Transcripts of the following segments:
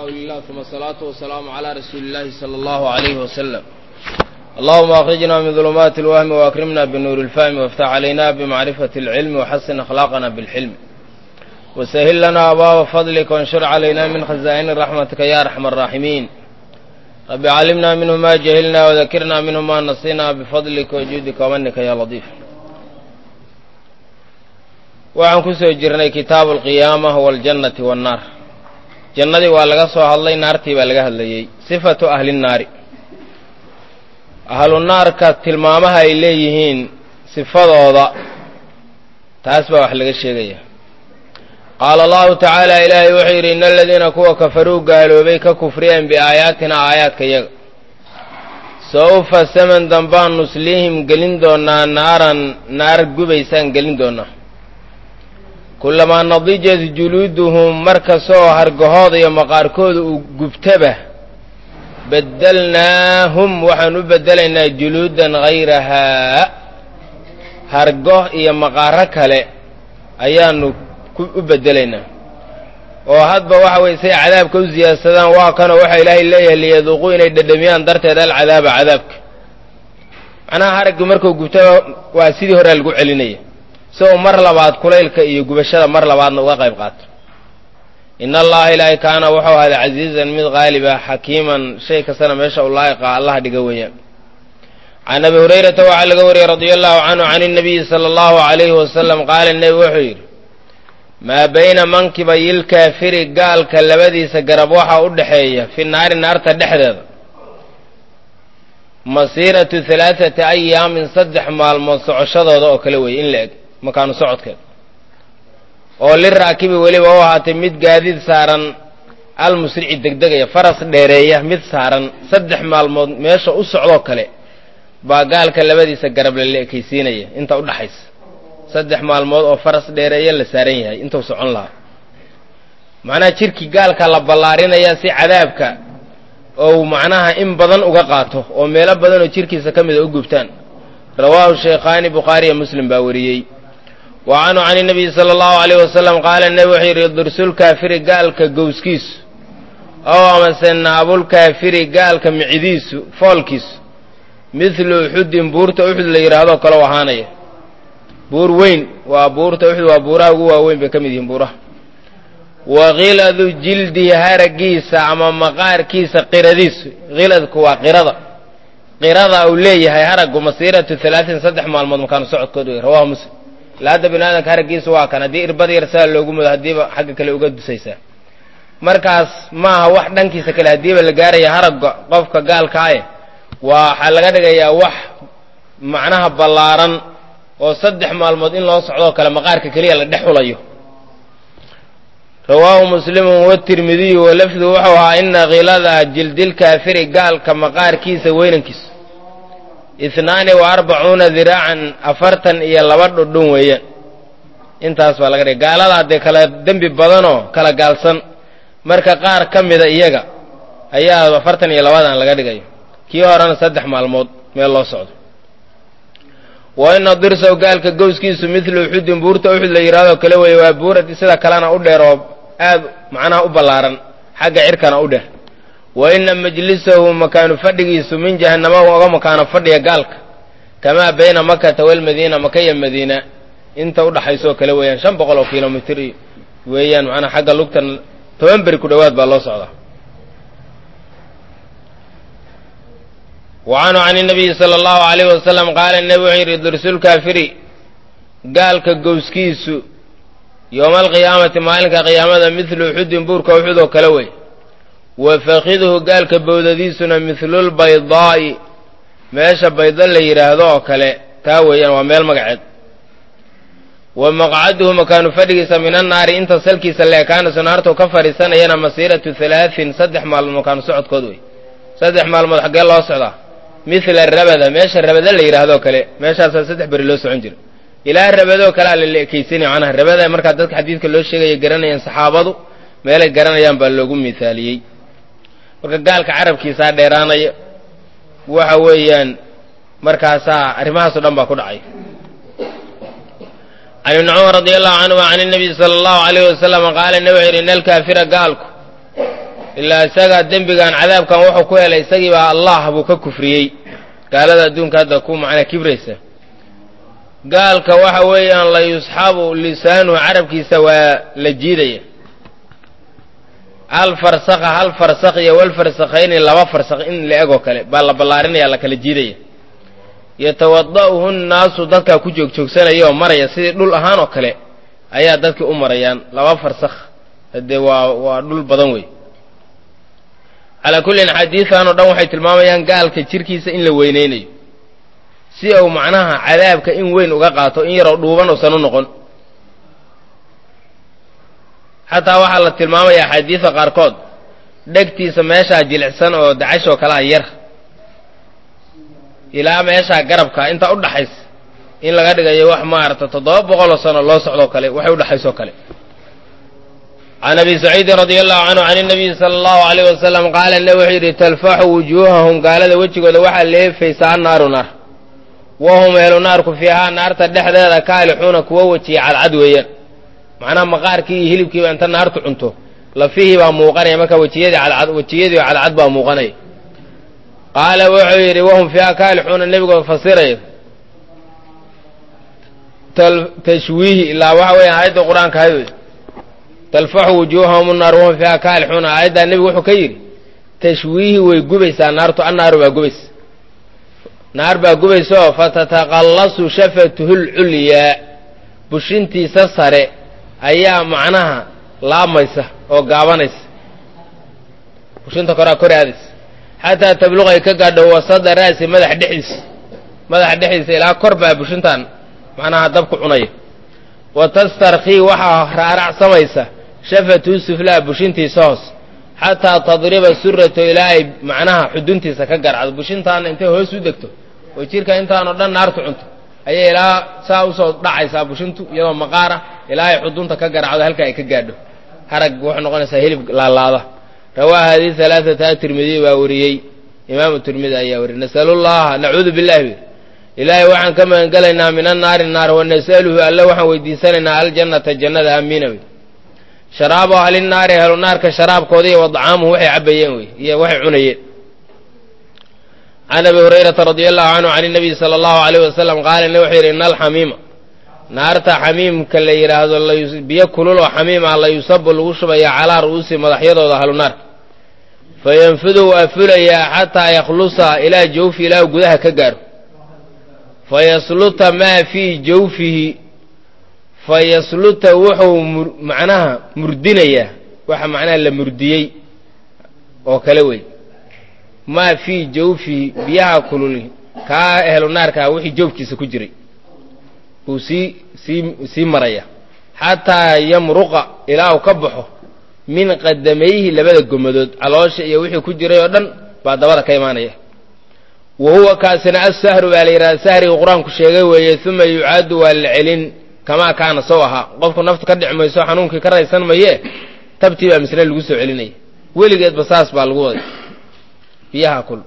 لله ثم الصلاة والسلام على رسول الله صلى الله عليه وسلم. اللهم أخرجنا من ظلمات الوهم وأكرمنا بالنور الفهم وافتح علينا بمعرفة العلم وحسن أخلاقنا بالحلم وسهل لنا أبواب فضلك وانشر علينا من خزائن رحمتك يا أرحم الراحمين. رب علمنا منه ما جهلنا وذكرنا منه ما نسينا بفضلك وجودك ومنك يا لطيف. waxaan ku soo jirnay kitaabu alqiyaamah waljannati wannaar. jannadii waa laga soo hadlay, naartii baa laga hadlayey. sifatu ahli nnaari, ahlu naarka tilmaamaha ay leeyihiin sifadooda, taas baa wax laga sheegaya. qaala allahu tacaala, ilaahay wuxuu yidhi ina aladiina kuwa kafaruu gaaloobay ka kufriyeen biaayaatina aayaadka yaga sawfa saman dambaan nusliihim gelin doonaa naaran naar gubaysaan gelin doonaa kulamaa nadijat juluuduhum markastoo hargahooda iyo maqaarkooda uu gubtaba badalnaahum waxaan u bedelaynaa juluudan hayrahaa, hargo iyo maqaaro kale ayaanu u bedelaynaa. oo hadba waxa weye say cadaabka u siyaadsadaan waa kanoo waxa ilaahay leeyahay liyaduuquu inay dhadhamiyaan darteed alcadaaba cadaabka. macnaha haraggi markuu gubtaba waa sidii horea lagu celinaya si uu mar labaad kulaylka iyo gubashada mar labaadna uga qayb qaato. ina allaha ilaahay kaana wuxuu ahaaday casiizan mid qaaliba xakiiman, shay kastana meesha u laa'iqa allaha dhiga weeyaan. can abi hurayrata waxaa laga wariyey radia allahu canhu can inabiyi sala allahu calayhi wasalam qaala nebi wuxuu yidhi maa bayna mankibayi lkaafiri gaalka labadiisa garab waxaa u dhexeeya fi naari naarta dhexdeeda masiiratu halaaثati ayaamin 3 maalmood socoshadooda oo kale weeye in la eg makaanu socodkeeda, oo liraakibi weliba u ahaatay mid gaadiid saaran almusrici degdegaya, faras dheereeya mid saaran 3 maalmood meesha u socdoo kale baa gaalka labadiisa garab la ekaysiinaya inta u dhaxaysa 3 maalmood oo faras dheereeya la saaran yahay intuu socon lahaa. macnaha jirkii gaalka la ballaarinaya si cadaabka ou macnaha in badan uga qaato oo meelo badan oo jirkiisa ka mida u gubtaan. rawaahu shaykhaani bukhaari iyo muslim baa wariyey. wa canhu can inabiyi sala allahu alayh wasalam qaala nebi wuxuu yidhi dursulkaafiri gaalka gowskiisu ow amase naabulkaafiri gaalka micidiisu foolkiisu midlu uxudin buurta uxud la yidhahdoo kaleu ahaanaya. buur weyn waa buurta uxud, waa buuraha ugu waaweyn bay ka mid yihiin buuraha. wa khiladu jildihi haraggiisa ama maqaarkiisa qiradiisu, khiladku waa qirada uu leeyahay haraggu masiiratu 3 maalmood makaanu socodkooda wey. rawahu muslim. ila hadda bini aadamka haraggiisa waa kan, haddii irbad yar saa loogu mudo haddiiba xagga kale uga dusaysaa. markaas maaha wax dhankiisa kale haddiiba la gaaraya haragga qofka gaalkaaye, waxaa laga dhigayaa wax macnaha ballaaran oo 3 maalmood in loo socdoo kale maqaarka keliya la dhex xulayo. rawaahu muslimun watirmidiyu walafdu wuxuu ahaa ina khilada jildilkaafiri gaalka maqaarkiisa weynankiisa 42 diraacan 42 dhudhun weeyaan. intaas baa laga dhigay. gaalada haddee kala dembi badanoo kala gaalsan marka qaar ka mida iyaga ayaa 42dan laga dhigayo, kii horena 3 maalmood meel loo socdo. wa ina dirsaw gaalka gowskiisu midlu uxudin buurta uxud la yidhahdoo kale weeye, waa buurad sida kalena u dheer oo aad macnaha u ballaaran, xagga cirkana u dheer. wa ina majlisahu makaanu fadhigiisu min jahannama oga makaano fadhiya gaalka kamaa bayna makata walmadiina, maka iyo madiina inta u dhaxaysoo kale weeyaan 500 oo kilomitr weeyaan. macnaha xagga lugtan 10 beri ku dhowaad baa loo socdaa. wa canhu can inabiyi sala allahu alayhi wasalam qaala nebi wuxuu yidhi dursulkaafiri gaalka gowskiisu yowma alqiyaamati maalinka qiyaamada midlu uxudin buurka uxud oo kale wey. wa fakiduhu gaalka bowdadiisuna midlulbaydaa'i meesha bayda la yidhaahdo oo kale taa weeyaan, waa meel magaceed. wa maqcaduhu makaanu fadhigiisa min annaari inta salkiisa leekaanaso naartuu ka fadhiisanayana masiiratu 3 maalmood makaanu socodkood wey. 3 maalmood xaggee loo socdaa? midla rabada, meesha rabada la yidhahdoo kale meeshaasaa 3 beri loo socon jira. ilaa rabadoo kale a la ekaysanaya. macnaha rabada markaa dadka xadiidka loo sheegaya garanayaan saxaabadu meelay garanayaan baa loogu mithaaliyey. marka gaalka carabkiisaa dheeraanaya waxa weeyaan, markaasaa arrimahaasoo dhan baa ku dhacay. can ibni cumar radi allahu canhuma can inabiy sala allahu alayh wasalam qaala nebi wuxuu yidhi ina alkaafira gaalku ilaa isagaa dembigan cadaabkan wuxuu ku helay isagii baa allah buu ka kufriyey gaalada adduunka hadda ku macnaa kibraysa gaalka waxa weeyaan la yusxabu lisaanuhu carabkiisa waa la jiidaya hal farsakh iyo wal farsakhayni laba farsakh in la egoo kale baa la ballaarinaya la kala jiidaya yatawada'uhu nnaasu dadkaa ku joogjoogsanaya oo maraya sidii dhul ahaan oo kale ayaa dadkii u marayaan laba farsakh haddee waa dhul badan wey calaa kullin xadiidan oo dhan waxay tilmaamayaan gaalka jirkiisa in la weynaynayo si uu macnaha cadaabka in weyn uga qaato in yaroo dhuuban uusan u noqon xataa waxaa la tilmaamayaa xadiida qaarkood dhegtiisa meeshaa jilicsan oo dacashoo kalea yar ilaa meeshaa garabka inta u dhaxaysa in laga dhigayo wax maarata 700 sano loo socdoo kale waxay u dhaxaysoo kale can abi saciidin radia allahu canhu can inabiyi sala allahu alayh wasalam qaala nebi wuxuu yidhi talfaxu wujuuhahum gaalada wejigooda waxaa leefaysaa annaaru naar wahum ehlu naarku fiihaa naarta dhexdeeda kaalixuuna kuwa wejiya cadcad weeyaan macnaha maqaarkii iyo hilibkiiba inta naartu cunto lafihii baa muuqanaya marka wejiyadii cadcad baa muuqanaya qaala wuxuu yidhi wahum fiihaa kaalixuuna nebigoo fasiraya tashwiihi ilaa waxa weeyaan aayadda qur-aanka hay talfaxu wujuuhahum annaar wahum fiihaa kaalixuuna aayaddaa nebigu wuxuu ka yidhi tashwiihi way gubaysaa naartu annaaru baa gubaysa naar baa gubaysaoo fatataqallasu shafatuhu lculyaa bushintiisa sare ayaa macnaha laamaysa oo gaabanaysa bushinta koraa kor aadaysa xataa tabluqay ka gaadho wasada ra'si madaxa dhexdiisa ilaa kor baa bushintan macnaha dabku cunaya wa tastarkhii waxaa raaracsamaysa shafatuhu suflaa bushintiisa hoos xataa tadriba surato ilaa ay macnaha xuduntiisa ka garcdo bushintaana intay hoos u degto oo jirka intaanoo dhan naartu cunto ayay ilaa saa usoo dhacaysaa bushintu iyadoo maqaara ilaa ay xudunta ka garacdo halka ay ka gaadho harag wuxuu noqonaysaa hilib laalaada rawaaha hadii alaaata tirmidiy baa wariyey imaamu tirmidi ayaa wariyey nasalullaha nacuudu billahi ilaahay waxaan ka magangelaynaa min annaari naar wanas'aluhu alle waxaan weydiisanaynaa aljannata jannada aamiina wey sharaabu ahlinaari helu naarka sharaabkooda iyo wadcaamuhu waxay cabbayeen wey iyo waxay cunayeen can abi hurayrata radia allahu canhu can inabiyi sala allahu alayh wasalam qaala ne wuxuu yidhi ina alxamiima naarta xamiimka la yidhaahdo biyo kulul oo xamiim ah la yusabu lagu shubaya calaa ru'uusi madaxyadooda ahlu naarka fayanfudu waa fulayaa xataa yakhlusa ilaa jawfi ilaa gudaha ka gaaro fayasluta maa fii jawfihi fayasluta wuxuu macnaha murdinayaa waxa macnaha la murdiyey oo kale wey maa fii jawfihi biyaha kululi kaa ehlu naarkaa wixii jawfkiisa ku jiray uu sii maraya xataa yamruqa ilaa uu ka baxo min qadamayhi labada gomadood caloosha iyo wixii ku jiray oo dhan baa dabada ka imaanaya wa huwa kaasina assahru baa la yidhahda sahriga qur-aanku sheegay weeye uma yucaadu waa la celin kamaa kaana sow ahaa qofku naftu ka dhic mayso xanuunkii ka raysan mayee tabtii baa misle lagu soo celinaya weligeedba saas baa lagu waday biyaha kul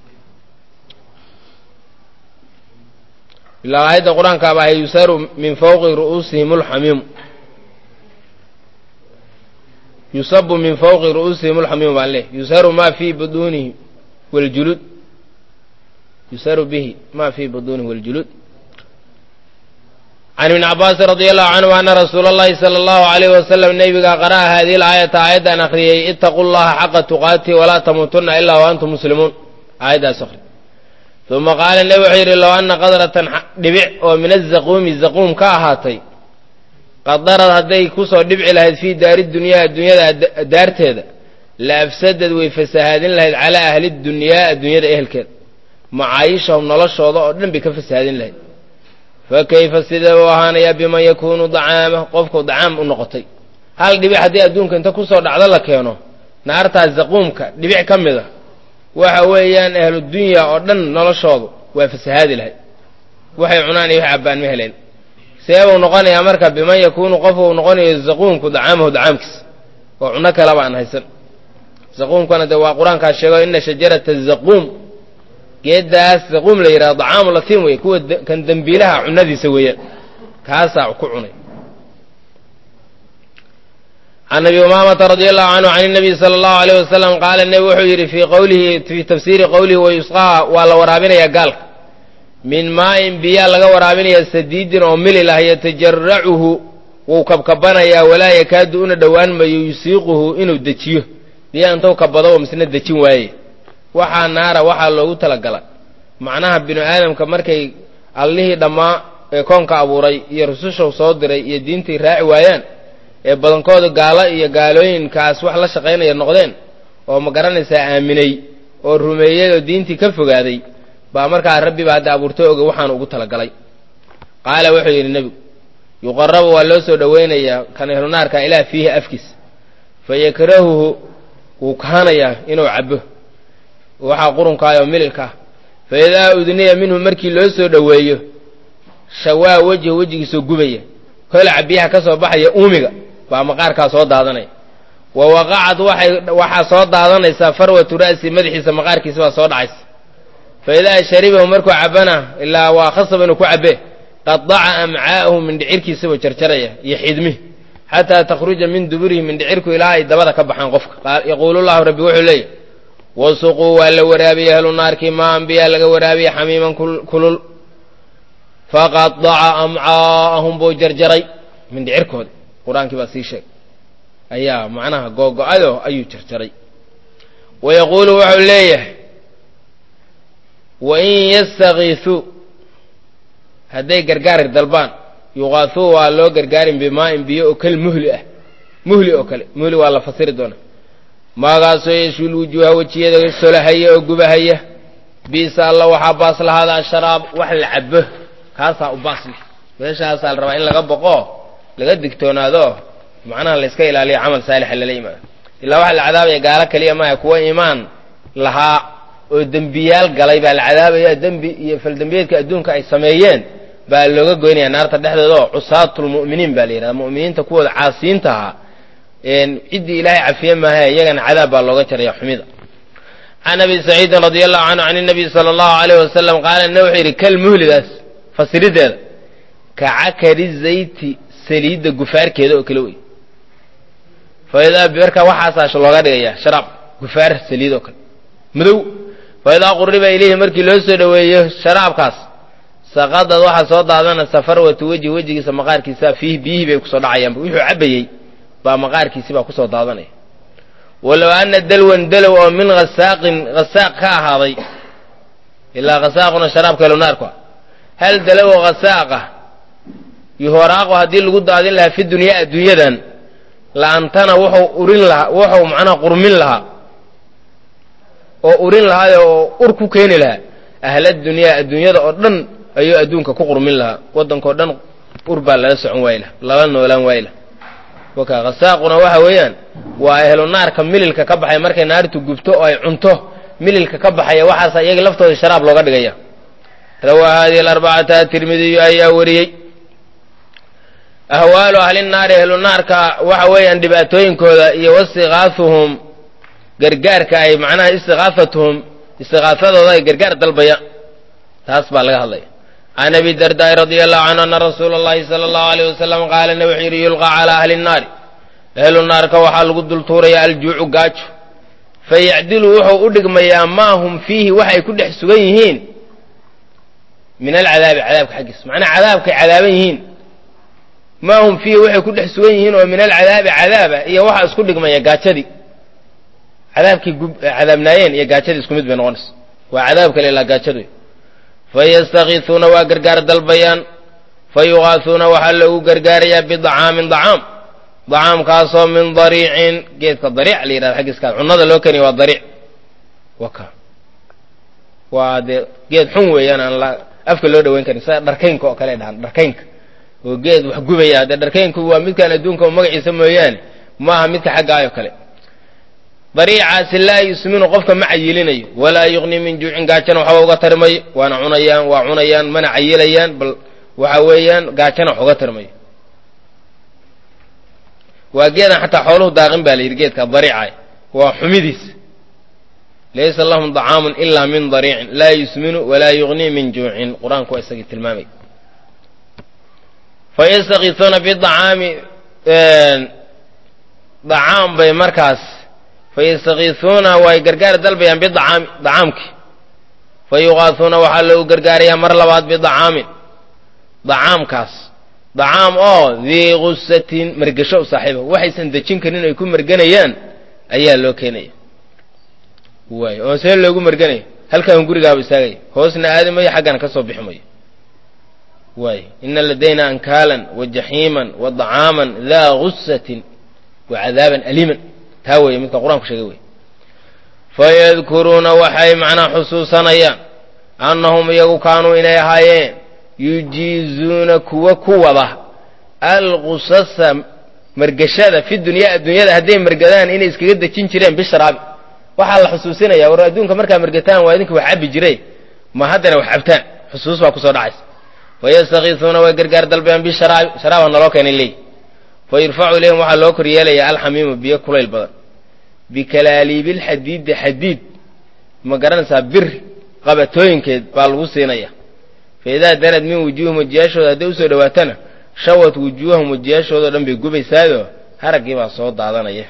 ilaa aayadda qur-aanka baa yusaru min fawqi ru'uusihim alxamiimu yusabu min fawqi ru'uusihim alxamiimu baan leh yusaru maa fii buduunihi waljuluud yusaru bihi maa fii buduunihi waljuluud can ibni cabaasin radia allahu canhu ana rasuula allahi sala allahu alayh wasalam nebigaa qara'a haadihi laayata aayaddan akhriyey itaquu llaha xaqa tuqaatihi walaa tamuutunna ilaa wa antum muslimuun aayaddaas akhri uma qaala nebi wuxuu yidhi low anna qadratan dhibic oo min azaquumi zaquum ka ahaatay qadarad hadday kusoo dhibci lahayd fii daari dunyaa adduunyada daarteeda la afsadad way fasahaadin lahayd calaa ahli dunyaa adduunyada ehelkeeda macaayishahum noloshooda oo dhan bay ka fasahaadin lahayd fa kayfa sidee u ahaanayaa biman yakuunu dacaamah qofku dacaam u noqotay hal dhibic haddii adduunka inta kusoo dhacdo la keeno naartaas zaquumka dhibic ka mid a waxa weeyaan ahludunya oo dhan noloshoodu waa fasahaadi lahayd waxay cunaan iyo wax cabbaan ma heleen seebuu noqonayaa marka biman yakuunu qof uu noqonayo zaquumku dacaamahu dacaamkiisa oo cunno kaleba aan haysan zaquumkana dee waa qur-aankaa sheego ina shajarata zaquum geeddaas zaquum la yidhahdo dacaamu latiin wey kuwa kan dembiilaha cunadiisa weeyaan kaasaa ku cunay can abi umaamata radi allahu canhu can الnabiy salى اllahu alayh wasalam qaala nebi wuxuu yidhi fii tafsiiri qowlihi wayusqaa waa la waraabinayaa gaalka min maain biyaa laga waraabinayaa sadiidin oo milil ah yatajaracuhu wuu kabkabanayaa walaa yakaadu una dhowaan mayo yusiiquhu inuu dejiyo biyaa intuu kabado oo misna dejin waaye waxaa naara waxaa loogu talagala macnaha binu aadamka markay allihii dhammaa ee koonka abuuray iyo rususha soo diray iyo diintii raaci waayaan ee badankooda gaalo iyo gaalooyinkaas wax la shaqaynaya noqdeen oo ma garanaysaa aaminay oo rumeeyey oo diintii ka fogaaday baa markaa rabbi baa hadda abuurtay oga waxaan ugu talagalay qaala wuxuu yidhi nebigu yuqarabu waa loo soo dhowaynayaa kan ehlunaarka ilaa fiihi afkiis fayakrahuhu wuu kahanayaa inuu cabo waxaa qurunkaayoo mililka ah fa idaa udniya minhu markii loo soo dhoweeyo shawaa wejhu wejigiisoo gubaya holaca biyaha ka soo baxaya uumiga baa maqaarkaa soo daadanaya wa waqacad waxaa soo daadanaysaa farwatu ra'si madaxiisa maqaarkiisa baa soo dhacaysa fa idaa sharibahu markuu cabana ilaa waa khasab inuu ku cabe qadaca amcaa'ahu mindhicirkiisabuu jarjaraya iyo xidmihi xataa takhruja min duburihi mindhicirku ilaa ay dabada ka baxaan qofka yaquulu llahu rabbi wuxuu leeyahy wasuquu waa la waraabiyey ahlu naarkii maan biyaa laga waraabiyey xamiiman kulul faqadaca amcaa'ahum buu jarjaray mindhicirkooda qur-aankii baa sii sheegay ayaa macnaha googo-ayo ayuu jarjaray wayaquulu wuxuu leeyahay wain yastakiisuu hadday gargaar dalbaan yuqaasuu waa loo gargaarin bimaa'in biyo oo kale muhli ah muhli oo kale muhli waa la fasiri doonaa maagaasoo yeshul wujuuha wejiyada solahaya oo gubahaya biisa alla waxaa baas lahaada asharaab wax la cabo kaasaa u baas leh meeshaasaa la rabaa in laga boqo laga digtoonaado macnaha la iska ilaaliyo camal saalixa lala yimaado ilaa waxaa la cadaabaya gaalo keliya maaha kuwa iimaan lahaa oo dembiyaal galay baa la cadaabaya dembi iyo faldembiyeedka adduunka ay sameeyeen baa looga goynaya naarta dhexdooda oo cusaatulmu'miniin baa la yidhahda mu'miniinta kuwooda caasiinta ahaa ciddii ilaahay cafiye maaha iyagana cadaab baa looga jaraya xumida can abi saciidin radi allahu canhu can inabiy sala allahu alayh wasalam qaala ne wuxuu yidhi kal muhlidaas fasirideeda ka cakari zayti saliidda gufaarkeeda oo kale wey faidaa marka waxaasaa looga dhigaya sharaab gufaar saliid oo kale madow faidaa quriba ilayhi markii loo soo dhoweeyo sharaabkaas saqadad waxaa soo daadanaysa farwatu wejhi wejigiisa maqaarkiisa fiihi biyihii bay kusoo dhacayaanba wuxuu cabayey baa maqaarkiisi baa kusoo daadanaya walow ana dalwan dalow oo min hasaaqin hasaaq ka ahaaday ilaa hasaaquna sharaabka elunaarku hal dalow oo hasaaqa yuhoraaqu haddii lagu daadin lahaa fi dunyaa adduunyadan la'antana wuxuu urin lahaa wuxuu macnaha qurmin lahaa oo urin lahaa oo ur ku keeni lahaa ahladunyaa adduunyada oo dhan ayuu adduunka ku qurmin lahaa waddankao dhan ur baa lala socon waayla lala noolaan waayla waka hasaaquna waxa weeyaan waa ehlu naarka mililka ka baxay markay naartu gubto oo ay cunto mililka ka baxaya waxaasa iyaga laftooda sharaab looga dhigaya rawaa hadihi alarbacata tirmidiyu ayaa wariyey ahwaalu ahli naari ehlu naarka waxa weeyaan dhibaatooyinkooda iyo wastiqaasuhum gargaarka ay macnaha istiqaasatuhum istiqaasadooda ay gargaar dalbaya taas baa laga hadlaya can abi dardaai radi allahu canhu ana rasuula اllahi sala allahu alayh wasalam qaala ne wuxuu yidhi yulqaa calaa ahli nnaari ehlu naarka waxaa lagu dul tuuraya aljuucu gaajo fayacdilu wuxuu u dhigmayaa maa hum fiihi waxay ku dhex sugan yihiin min alcadaabi cadaabka xaggiisa macnaa cadaabkay cadaaban yihiin maa hum fiihi waxay ku dhex sugan yihiin oo min alcadaabi cadaaba iyo waxaa isku dhigmaya gaajadii cadaabkay cadaabnaayeen iyo gaajadii isku mid bay noqonaysa waa cadaab kale ilaa gaajadu fayastakiisuuna waa gargaar dalbayaan fayuqaasuuna waxaa loogu gargaarayaa bidacaamin dacaam dacaamkaasoo min dariicin geedka dariic la yidhahda xaggiiskaas cunnada loo keniya waa dariic waka waa dee geed xun weeyaan aan afka loo dhaweyn karin sida dharkaynka oo kale dhahan dharkaynka oo geed wax gubaya dee dharkaynku waa midkaan adduunka magaciisa mooyaane maaha midka xaggaayoo kale dariicaasi laa yusminu qofka ma cayilinayo walaa yuqni min juucin gaajana waxba uga tarmayo waana cunayaan waa cunayaan mana cayilayaan bal waxa weeyaan gaajana wax uga tarmayo waa geedan xataa xooluhu daaqin baa la yidhi geedka dariica waa xumidiis laysa lahum dacaamun ilaa min dariicin laa yusminu walaa yuqni min juucin qur-aanku waa isagii tilmaamay fayastakiisuuna bidacaami dacaam bay markaas fayastakiisuuna way gargaar dalbayaan bidacaami dacaamkii fayuqaasuuna waxaa loogu gargaarayaa mar labaad bidacaamin dacaamkaas dacaam oo dii gusatin margasho u saaxiiba waxaysan dejin karin ay ku marganayaan ayaa loo keenaya waay oo see loogu marganayo halkaan gurigaaba istaagaya hoosna aadi mayo xaggana ka soo bixi mayo waay ina ladayna ankaalan wa jaxiiman wa dacaaman daa gusatin wa cadaaban aliiman taa weeye midka qur-aanku sheegay wey fayadkuruuna waxay macnaa xusuusanayaan annahum iyagu kaanuu inay ahaayeen yujiizuuna kuwa ku wada algusasa margashada fi dunyaa adduunyada hadday margadaan inay iskaga dejin jireen bisharaabi waxaa la xusuusinaya war adduunka markaa margataan waa idinka wax cabbi jiray ma haddana wax cabtaan xusuus baa kusoo dhacaysa fayastakiisuuna way gargaar dalbayaan bisharaabi sharaaba naloo keenay leey fayurfacu ilayhim waxaa loo kor yeelayaa alxamiimu biyo kulayl badan bikalaaliibilxadiidi xadiid ma garanaysaa bir qabatooyinkeed baa lagu siinaya faidaa darad min wujuuhim wajiyaashooda hadday usoo dhowaatana shawat wujuuhahum wajiyaashoodo dhan bay gubaysaayoo haraggii baa soo daadanaya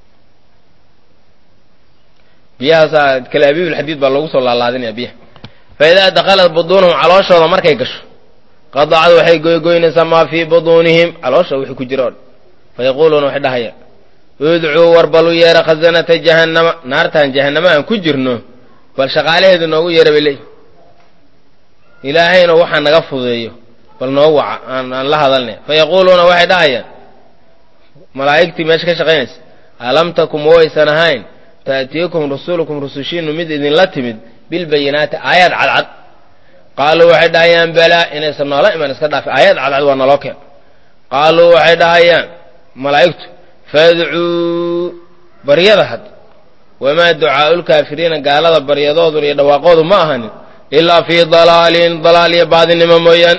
biyahaasaa kalaabiibilxadiid baa loogu soo laalaadinaya biyaha faidaa dakhalat buduunahum calooshooda markay gasho qadacad waxay goygoynaysaa maa fii buduunihim caloosha wixii ku jira o dhan fayaquuluuna waxay dhahayaan udcuu war balu yeera khazanata jahannama naartaan jahannama aan ku jirno bal shaqaalaheedu noogu yeera bay leeyihin ilaahayna waxaa naga fudeeyo bal noo waca aan la hadalnay fayaquuluuna waxay dhahayaan malaa'igtii meesha ka shaqaynaysa alam takum waysan ahayn ta'tiikum rusulukum rusushiinu mid idinla timid bilbayinaati aayaad cadcad qaaluu waxay dhahayaan balaa inaysan noola iman iska dhaafi aayaad cadcad waa naloo keen qaaluu waxay dhahayaan malaa'igtu fadcuu baryada had wamaa ducaa'u lkaafiriina gaalada baryadoodun iyo dhawaaqoodu ma ahanin ilaa fii dalaalin dalaal iyo baadinimo mooyaan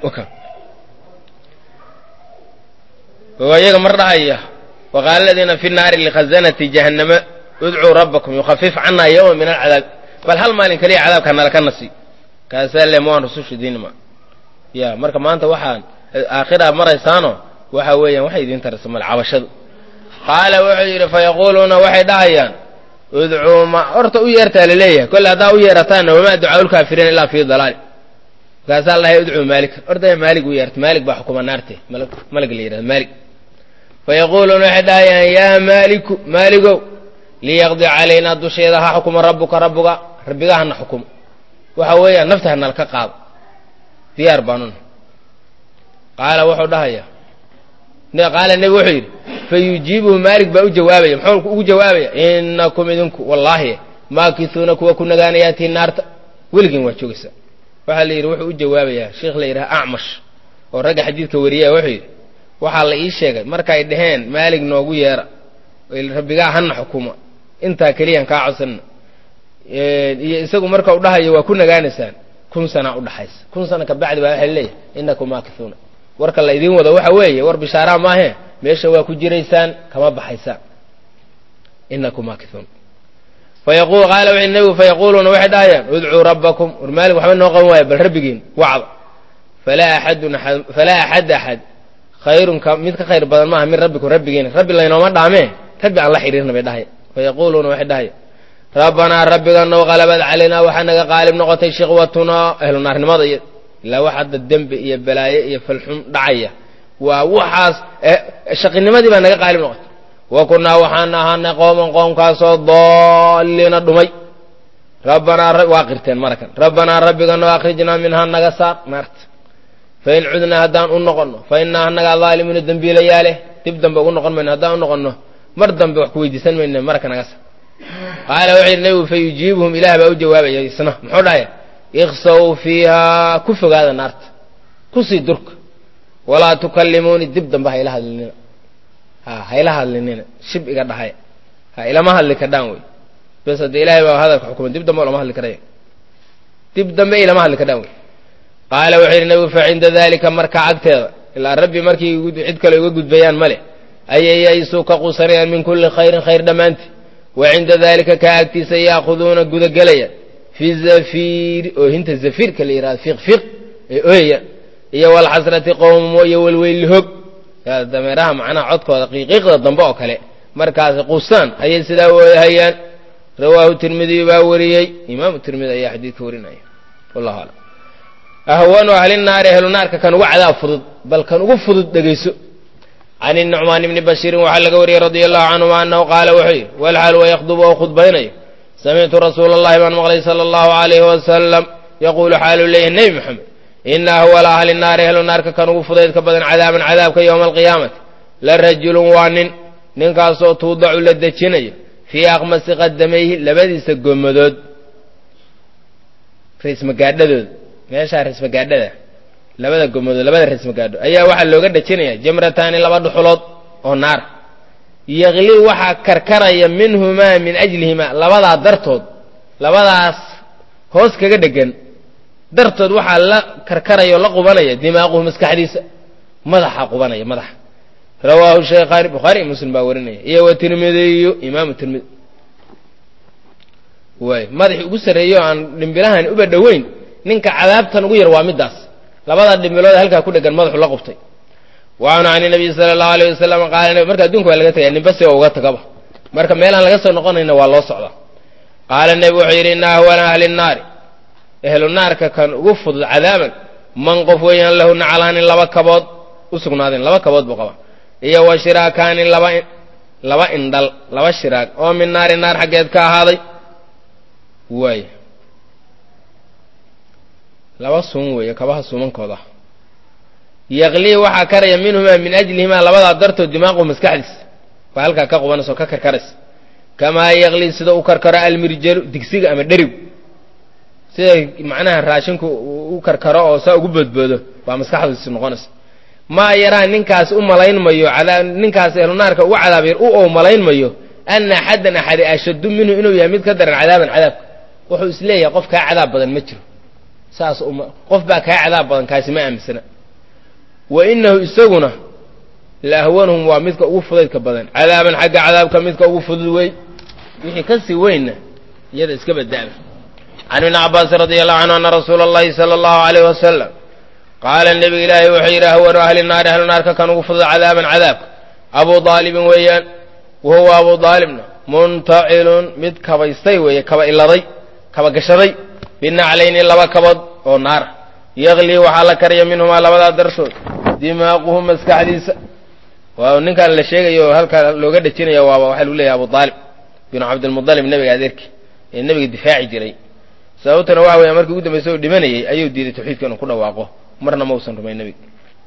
iyaga mar dhahaya waqaala aladiina fi naari likhazanati jahannama udcuu rabbakum yukhafif cannaa yawma min alcadaab bal hal maalin kaliya cadaabka nala ka nasi kaasaa le maan rususha diinima ya marka maanta waxaan aakhiraa maraysaano waxa weeyaan waxay idiin taraysa mal cabashadu qaala wuxuu yidhi fayaquuluuna waxay dhahayaan udcuu ma horta u yeertaa laleeyahay kolle haddaa u yeerataanna wamaa ducaa'u lkaafiriina ilaa fii dalaali markaasaa lahay udcuu maalika orda maalig u yeerta maalig baa xukuma naarte malag la yidhahda maalig fayaquuluuna waxay dhahayaan yaa maaliku maaligow liyaqdi calaynaa dusheeda ha xukuma rabbuka rabbiga hana xukumo waxa weeyaan nafta hanala ka qaado diyaar baanun qaala wuxuu dhahayaa qaala nebi wuxuu yidhi fayujiibuhu maalig baa u jawaabaya muxuu ugu jawaabaya inakum idinku wallaahi maakisuuna kuwa ku nagaanayaatiin naarta weligiin waa joogaysaa waxaa la yidhi wuxuu u jawaabayaa sheikh la yidhaha acmash oo ragga xadiidka wariyaa wuxuu yidhi waxaa la ii sheegay markay dhaheen maalig noogu yeera rabbigaa hana xukuma intaa keliyaan kaa codsanna iyo isagu marka u dhahayo waa ku nagaanaysaan 1000 sana udhaxaysa 1000 sana ka bacdi baa waxa leeyahay inakum maakisuuna warka la idin wada waxa weeye war bishaara maahe meesha waa ku jiraysaan kama baxaysaan inakum maakisuun fayaqulu qaala wa innahu fayaquluna waxay dhahayaan udcuu rabbakum war maalig waxba noo qaban waaya bal rabbigiin wacda falaa axad khayrun mid ka khayr badan maaha min rabbikum rabbigiina rabbi laynooma dhaamee rabbi aan la xiriirna bay dhahaya fayaquluuna waxay dhahaya rabbanaa rabbiganow qalabad calaynaa waxaa naga qaalib noqotay shiqwatunaa ahlu naarnimada iyo ilaa wax hadda dembi iyo balaaye iyo falxum dhacaya waa waxaas shaqinimadii baa naga qaalib noqotay wa kunnaa waxaan ahaanay qooman qoomkaasoo daaliina dhumay rabbanaa waa qirteen marakan rabbanaa rabbiganow akhrijnaa minhaa naga saar naarta fain cudnaa haddaan u noqonno fa innaa annagaa daalimuuna dembiilayaaleh dib dambe ugu noqon mayno haddaan u noqonno mar dambe wax ku weydiisan mayno marka naga saar qaala wuxuu yidhi nebigu fayujiibuhum ilaah baa u jawaabaya isna muxuu dhahaya ikhsaw fiihaa ku fogaada naarta kusii durka walaa tukallimuuni dib dambe hayla hadlinina hayla hadlinina shib iga dhahaya ilama hadli kadhaan wey bes haddee ilaahay baa hadalka xukuma dib dambe lama hadli karaya dib dambe ilama hadli kadhaan wey qaala wuxuu yidhi nebigu fa cinda daalika markaa agteeda ilaa rabbi markii cid kale uga gudbayaan male ayay yaysuu ka quusanayaan min kulli khayrin khayr dhammaanti wa cinda daalika kaa agtiisa ya'khuduuna gudagelaya fi zafiiri oohinta zafiirka la yidhahdo fiiq ee ooya iyo walxasrati qowmo iyo walweyli hog dameeraha macnaha codkooda qiiqiiqda dambe oo kale markaas qusaan ayay sidaa wehayaan rawaahu tirmidiy baa wariyey imaamu tirmidi ayaa xadiidka warinaya wallahu aclam ahwanu ahli naari ahlu naarka kan ugu cadaab fudud bal kan ugu fudud dhegayso can nucmaan ibni bashiirin waxaa laga wariyey radia allahu canhuma annahu qaala wuxuu yidhi walxaal wa yakhdubu oo khudbaynayo samictu rasuula allahi baan maqlay sala allahu calayhi wasalam yaquulu xaaluu leeyahay nebi moxamed ina ahwala ahli naari ahlu naarka kan ugu fudaydka badan cadaaban cadaabka yowma alqiyaamati la rajulun waa ninkaasoo tuudacu la dejinayo fii aqmasi qadamayhi labadiisa gomadood raismagaadhadooda meeshaa raismagaadhada labada gomadood labada raismagaadho ayaa waxaa looga dhejinaya jamrataani laba dhuxulood oo naar yaqli waxaa karkaraya minhumaa min ajlihimaa labadaa dartood labadaas hoos kaga dhegan dartood waxaa la karkaraya oo la qubanaya dimaaquhu maskaxdiisa madaxa qubanaya madaxa rawaahu shaykhaani bukhaari iyo muslim baa warinaya iyo wa tirmidiyu imaamu tirmidi waay madaxii ugu sarreeyo aan dhimbilahan uba dhoweyn ninka cadaabtan ugu yar waa middaas labada dhimbilood halkaa ku dhegan madaxu la qubtay waanu can nabiy sala allahu alayh wasalam qaala marka adduunka waa laga tagaya ninbasi oo uga tagaba marka meelaan laga soo noqonayna waa loo socdaa qaala nebi wuxuu yidhi ina ahwana ahli nnaari ehlu naarka kan ugu fudud cadaaban man qof weeyaan lahu naclaanin laba kabood u sugnaadeen laba kabood buu qaba iyo wa shiraakaani laba indhal laba shiraag oo min naari naar xaggeed ka ahaaday waay laba suun weeye kabaha suumankooda yaqlii waxaa karaya minhumaa min ajlihimaa labadaa dartood dimaaquhu maskaxdiisa waa halkaa ka qubanaysa oo ka karkaraysa kamaa yaqlii sida u karkaro almirjalu digsiga ama dherigu sida macnaha raashinku u karkaro oo saa ugu boodboodo baa maskaxdiisi noqonaysa maa yaraa ninkaas u malaynmayo ninkaas ehlunaarka ugu cadaab yar u malaynmayo ana axaddan axadi ashaddu minhu inuu yahay mid ka daran cadaaban cadaabka wuxuu isleeyahay qof kaa cadaab badan ma jiro saas qof baa kaa cadaab badan kaasi ma aaminsana wa inahu isaguna la ahwanuhum waa midka ugu fudaydka badan cadaaban xagga cadaabka midka ugu fudud wey wixii ka sii weynna iyada iska badaaba can ibni cabaasin radia allahu canhu ana rasuula allahi sala allahu alayh wasalam qaala nebiga ilaahay wuxuu yidhi ahwanu ahli naari ahlu naarka kan ugu fudud cadaaban cadaabka abuu daalibin weeyaan wahuwa abuu daalibna muntacilun mid kabaystay weeye kaba iladay kaba gashaday binaclayni laba kabood oo naara yaqlii waxaa la karaya minhumaa labadaa dartood dimaaquhu maskaxdiisa waa ninkaan la sheegayo oo halkaa looga dhejinaya waaba waxaa lagu leeyahay abu aalib binu cabdilmudalib nebiga adeerki ee nebiga difaaci jiray sababtuna waxa weya markii ugu dambaysa oo dhimanayay ayuu diiday tawxiidka inuu ku dhawaaqo marna mausan rumayn nebiga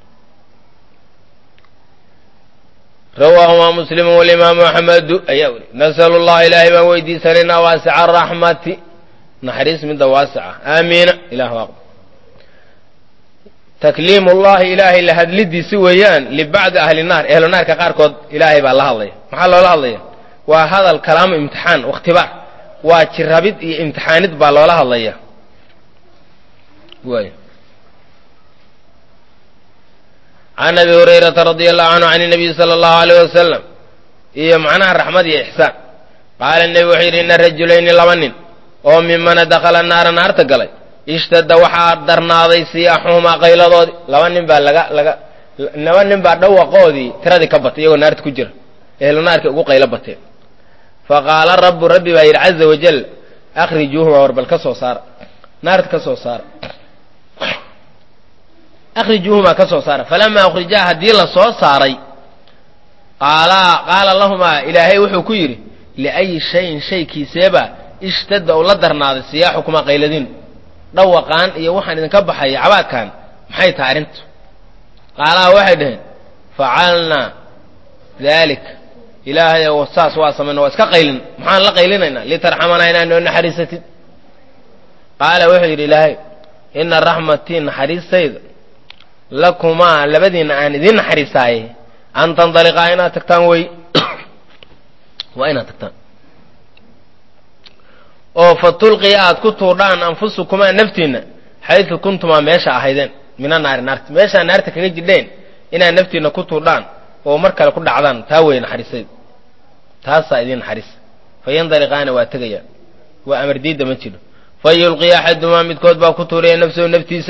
rawaahumaa muslimu walimaamu axmedu ayaa weri nasalu llaha ilaahay baan weydiisanaynaa waasica araxmati naxariis midda waasica aamiina ilah aqbal takliim ullahi ilaahay la hadlidiisi weeyaan libacdi ahli naar ehlu naarka qaarkood ilaahay baa la hadlaya maxaa loola hadlaya waa hadal kalaamu imtixaan wakhtibaar waa jirabid iyo imtixaanid baa loola hadlaya waay can abi hurayrata radia allahu canhu can nabiyi sala allahu alayh wasalam iyo macnaha raxmad iyo ixsaan qaala nebi wuxuu yidhi ina rajulayni laba nin oo mimana dakhala naara naarta galay ishtada waxaa darnaaday siyaaxuhumaa qayladoodii laba nin baa dhawaqoodii tiradii ka batay iyagoo naarta ku jira ehlu naarkay ugu qaylo bateen faqaala rabbi baa yidhi caza wajal akhrijuuhuma warbal ka soo saara naarta ka soo saara akhrijuuhumaa ka soo saara falamaa akhrijaa haddii la soo saaray qaala lahumaa ilaahay wuxuu ku yidhi liayi shayin shaykiiseeba ishtada u la darnaaday siyaaxukumaa qayladiinu dhawaqaan iyo waxaan idinka baxaya cabaadkan maxay tahay arrintu qaalaha waxay dhaheen facalnaa daalik ilaahay saas waa samayna waa iska qaylin maxaan la qaylinaynaa litarxamanaa inaa noo naxariisatid qaala wuxuu yidhi ilaahay ina raxmatii naxariistayda lakumaa labadiinna aan idiin naxariisaaye an tandaliqaa inaad tagtaan wey waa inaad tagtaan oo fatulqii aad ku tuurdhaan anfusukumaa naftiinna xaysu kuntumaa meesha ahaydeen mina naari naarta meeshaa naarta kaga jidheen inaad naftiinna ku tuurdhaan oo mar kale ku dhacdaan taa wey naxariisayd taasaa idiin naxariisa fayandaliqaana waa tegayaan waa amar diidda ma jiro fayulqii axadumaa midkood baa ku tuuraya nafsahu naftiisa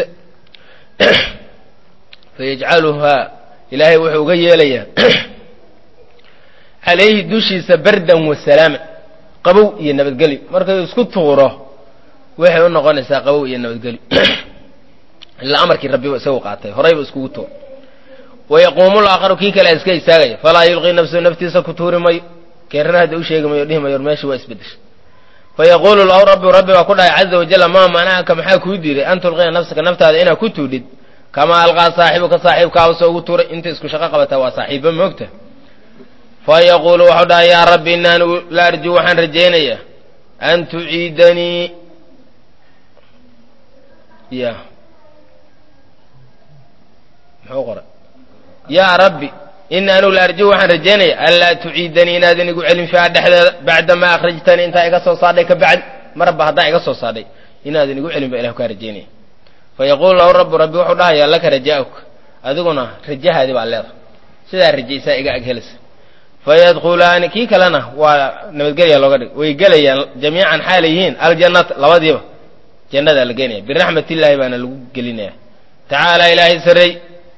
fayajcaluhaa ilaahay wuxuu uga yeelayaa calayhi dushiisa bardan wasalaama qabow iyo nabadgelyo markay isku tuuro waxay u noqonaysaa qabow iyo nabadgelyo ilaa amarkii rabbiba isagu qaatay horayba iskugu tuur wayaquumu laakharu kii kale iska istaagaya falaa yulqii nafsuhu naftiisa ku tuuri mayo keerana hadda u sheegi mayo dhihi mayo meeshii waa isbedeshay fayaquulu lahu rabbi baa ku dhahay caza wajalla maa manacaka maxaa kuu diiday an tulqiya nafsaka naftaada inaad ku tuudhid kamaa alqaa saaxibuka saaxiibkaabase ugu tuuray inta isku shaqo qabataa waa saaxiibba moogta fayaquulu waxau dhahay yaa rabbi inaanu la arjuu waxaan rajaynayaa an tuciidanii ya muxuu qoray yaa rabbi ina anu la arjuu waxaan rajaynaya anlaa tuciidanii inaadan igu celin fiiha dhexdeeda bacdamaa akhrajtanii intaa iga soo saadhay ka bacdi marba haddaa iga soo saadhay inaadan igu celin baa ilah kaa rajaynaya fayaquulu lahu rabbi wuxuu dhahayaa laka rajaa'uka adiguna rajahaadi baa leeda sidaa rajaysaa iga ag helisa fayadkhulaani kii kalena waa nabadgelya looga dhig way gelayaan jamiican xaalay yihiin aljannata labadiiba jannadaa la geenaya biraxmat illaahi baana lagu gelinaya tacaala ilaahay sarey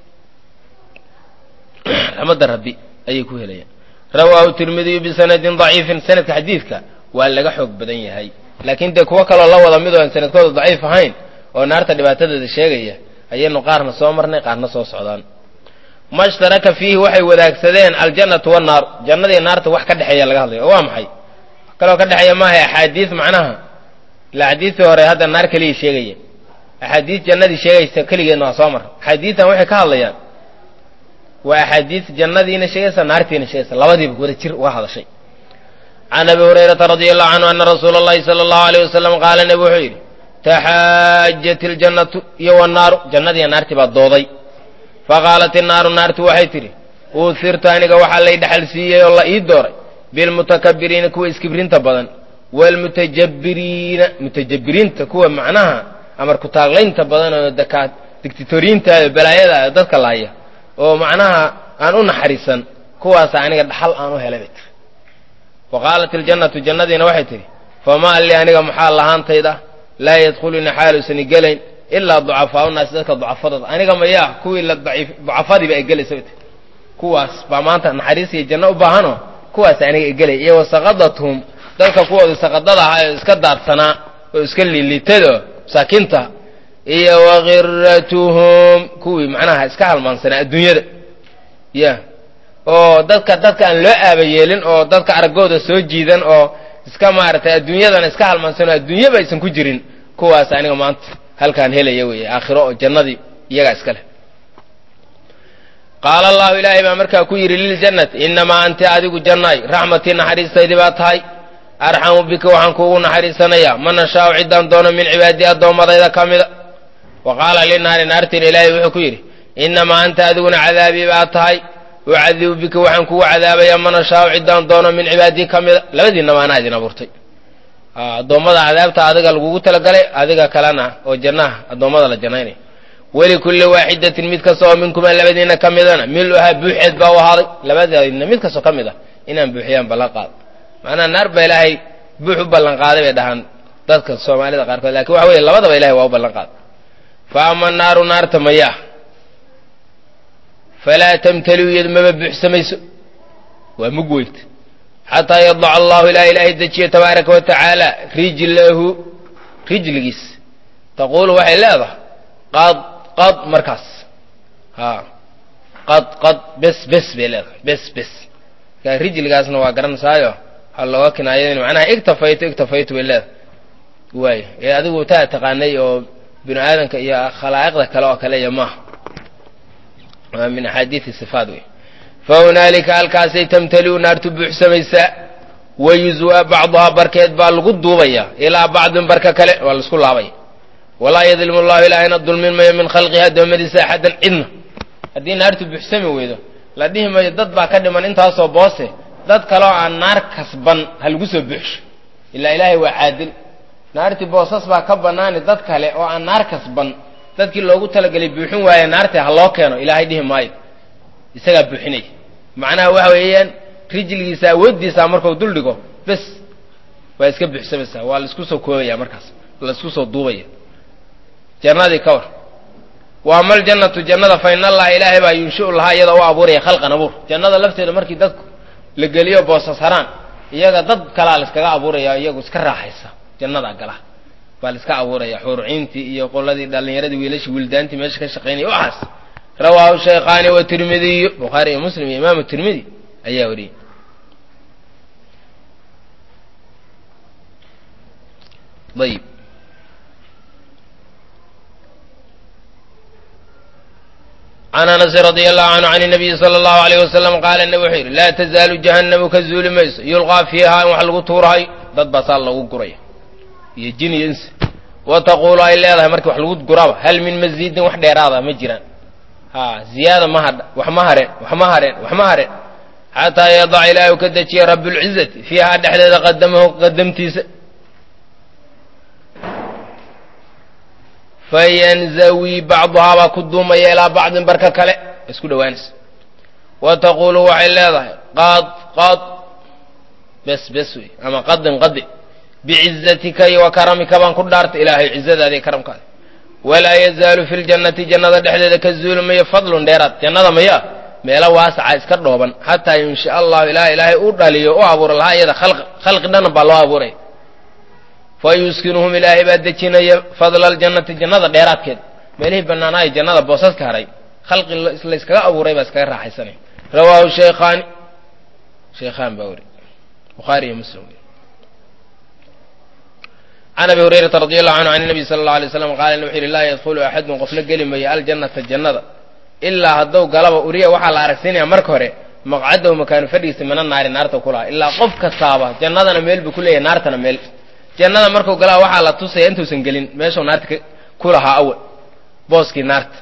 raxmadda rabbi ayay ku helayaan rawaahu tirmidiyu bisanadin daciifin sanadka xadiidka waa laga xoog badan yahay laakiin dee kuwo kaloo la wada mid oo aan sanadkooda daciif ahayn oo naarta dhibaatadeeda sheegaya ayaynu qaarna soo marnay qaarna soo socdaan ma shtaraka fiihi waxay wadaagsadeen aljannatu wannaaru jannadii naarta wax ka dhexeeya laga hadlaya oo waa maxay kaloo ka dhexeeya maaha axaadiis macnaha ila axaadiistii hore hadda naar keliya sheegaya axaadiis jannadii sheegaysa keligeedna waa soo mar axaadiistan waxay ka hadlayaan waa axaadiis jannadiina sheegaysa naartiina sheegaysa labadiiba wada jir uga hadashay can abi hurayrata radia allahu canhu ana rasuula allahi sala allahu alayh wasalam qaala nebi wuxuu yidhi taxaajat iljannatu iyo wannaaru jannadiiyo naartii baa dooday faqaalat innaaru naartu waxay tidhi uusirtu aniga waxaa lay dhexal siiyey oo la ii dooray bilmutakabiriina kuwa iskibrinta badan waalmutajabiriina mutajabiriinta kuwa macnaha amar ku-taaglaynta badan oo dictatoriintaada balaayadaada dadka laaya oo macnaha aan u naxariisan kuwaasa aniga dhaxal aan u helay bay tiri faqaalat iljannatu jannadiina waxay tidhi famaa li aniga maxaa lahaantayda laa yadkhuluna xaaluusani gelayn ilaa ducafaau naasi dadka ducafadooda aniga mayaa kuwii la ducafadiiba ay gelaysa bay tiri kuwaas baa maanta naxariis iyo janno u baahanoo kuwaas aniga ay gelay iyo wasaqadathum dadka kuwooda saqadada ahaa oo iska daadsanaa oo iska liiliitado masaakiinta iyo wakiratuhum kuwii macnaha iska halmaansanaa adduunyada ya oo dadka aan loo aaba yeelin oo dadka araggooda soo jiidan oo iska maaragtay adduunyadana iska halmaansanoo adduunyaba aysan ku jirin kuwaas aniga maanta halkaan helaya weeye aakhiro oo jannadii iyagaa iska leh qaala allahu ilaahay baa markaa ku yidhi liljannati innamaa anti adigu jannaay raxmatii naxariistaydii baa tahay arxamu bika waxaan kuugu naxariisanayaa man nashaau ciddaan doono min cibaadii addoommadayda ka mida wa qaala linaari naartiina ilaahay wuxuu ku yidhi innamaa anta adiguna cadaabii baa tahay ucadibu bika waxaan kugu cadaabayaa man nashaau ciddaan doono min cibaadii ka mida labadiinaba anaa idin abuurtay addoommada cadaabta adiga lagugu talagalay adiga kalena oo jannaha addoommada la jannaynay welikulli waaxidatin mid kasta oo minkuma labadiina ka midana miluhaa buuxeed baa u ahaaday labadiina mid kastoo ka mid ah inaan buuxiyaan ballan qaado macnaha naar baa ilaahay buux u ballan qaaday bay dhahaan dadka soomaalida qaarkood lakin waxa weeye labadaba ilahay waa u ballan qaaday fa ama naaru naarta mayaa falaa tamtaliu iyadu maba buuxsamayso waa mug weynta xataa yadaca allahu ilaa ilaahay dejiyo tabaaraka wa tacaala rijlahu rijligiis taquulu waxay leedahay qad markaas qad bes bay leedahay bes markaa rijligaasna waa garanaysaayo waxaa looga kinaayadin macnaha igtafaytu bay leedahay waay ee adigu taa taqaanay oo binu aadanka iyo khalaa'iqda kale oo kale iyo maaha waa min axaadiisi sifaat wey fahunaalika halkaasay tamtaliu naartu buuxsamaysaa wayuzwa bacduhaa barkeed baa lagu duubaya ilaa bacdin barka kale waa laisku laabaya walaa yadlimu llahu ilaahayna dulmin mayo min khalqihi addoommadiisa axadan cidna haddii naartu buuxsami weydo la dhihi mayo dad baa ka dhiman intaasoo boose dad kaleoo aan naar kasban ha lagu soo buuxsho ilaa ilaahay waa caadil naartii boosas baa ka bannaani dad kale oo aan naar kasban dadkii loogu talagelay buuxin waaye naartii ha loo keeno ilaahay dhihi maayo isagaa buuxinaya macnaha waxa weeyaan rijligiisa awooddiisa markuu dul dhigo bes waa iska buuxsamaysaa waa laisku soo koobaya markaas laisku soo duubaya jannadii ka war wa ama aljannatu jannada fa in allaha ilaahay baa yunshiu lahaa iyada u abuuraya khalqan abuur jannada lafteeda markii dadku la geliyo boosas haraan iyaga dad kalaa la iskaga abuuraya iyagu iska raaxaysa jannada gala baa la iska abuuraya xuruciintii iyo qoladii dhalinyaradii wiilashii wildaantii meesha ka shaqeynaya waxaas rawaahu shaykhaani wa tirmidiy bukhaari iyo muslim iyo imaamu tirmidi ayaa wariyey ayib can anas radia allahu canhu can nabiyi sala allahu alayh wasalam qaala nabi wuxuu yidhi laa tazaalu jahannamu ka zuuli mayso yulqaa fiihaa in wax lagu tuurahayo dad baasaa lagu guraya iyo jin iyo insi wa taquulu ay leedahay markii wax lagu guraba hal min masiidin wax dheeraada ma jiraan ziyaada ma hadha wax ma hareen wax ma hareen wax ma hareen xataa yadaca ilaahi u ka dejiya rabbulcizati fiihaa dhexdeeda qadamahu qadamtiisa fayanzawi bacduhaa baa ku duumaya ilaa bacdin barka kale isku dhowaanaysa wa taquulu waxay leedahay qaad qaad bes bes wey ama qadin qadi bicizatika iyo wa karamika baan ku dhaartay ilaahay cizadaada iyo karamkaada walaa yazaalu fi ljannati jannada dhexdeeda ka zuuli mayo fadlun dheeraad jannada maya meelo waasaca iska dhooban xataa insha allahu ilaahay u dhaliyo u abuura lahaa iyada khalqi dhan baa loo abuuray fayuskinuhum ilaahay baa dejinaya fadla aljannati jannada dheeraadkeeda meelihii bannaanaayo jannada boosaska haray khalqi layskaga abuuray baa iskaga raaxaysanay rawaahu shaykhaan baa weri bukhaari iyo muslim can abi hurayrata radi allahu canhu can nabiy sala allahu alay slam qaala wuxuu yidhi laa yadkhulu axadun qofna geli mayo aljannata jannada ilaa hadduu galaba uriya waxaa la aragsiinaya marka hore maqcadahu makaanu fadhigiisa mina naari naarta ku lahaa ilaa qof kastaaba jannadana meel buu ku leeyahay naartana meel jannada markuu galaa waxaa la tusaya intuusan gelin meeshuu naarta ku lahaa awal booskii naarta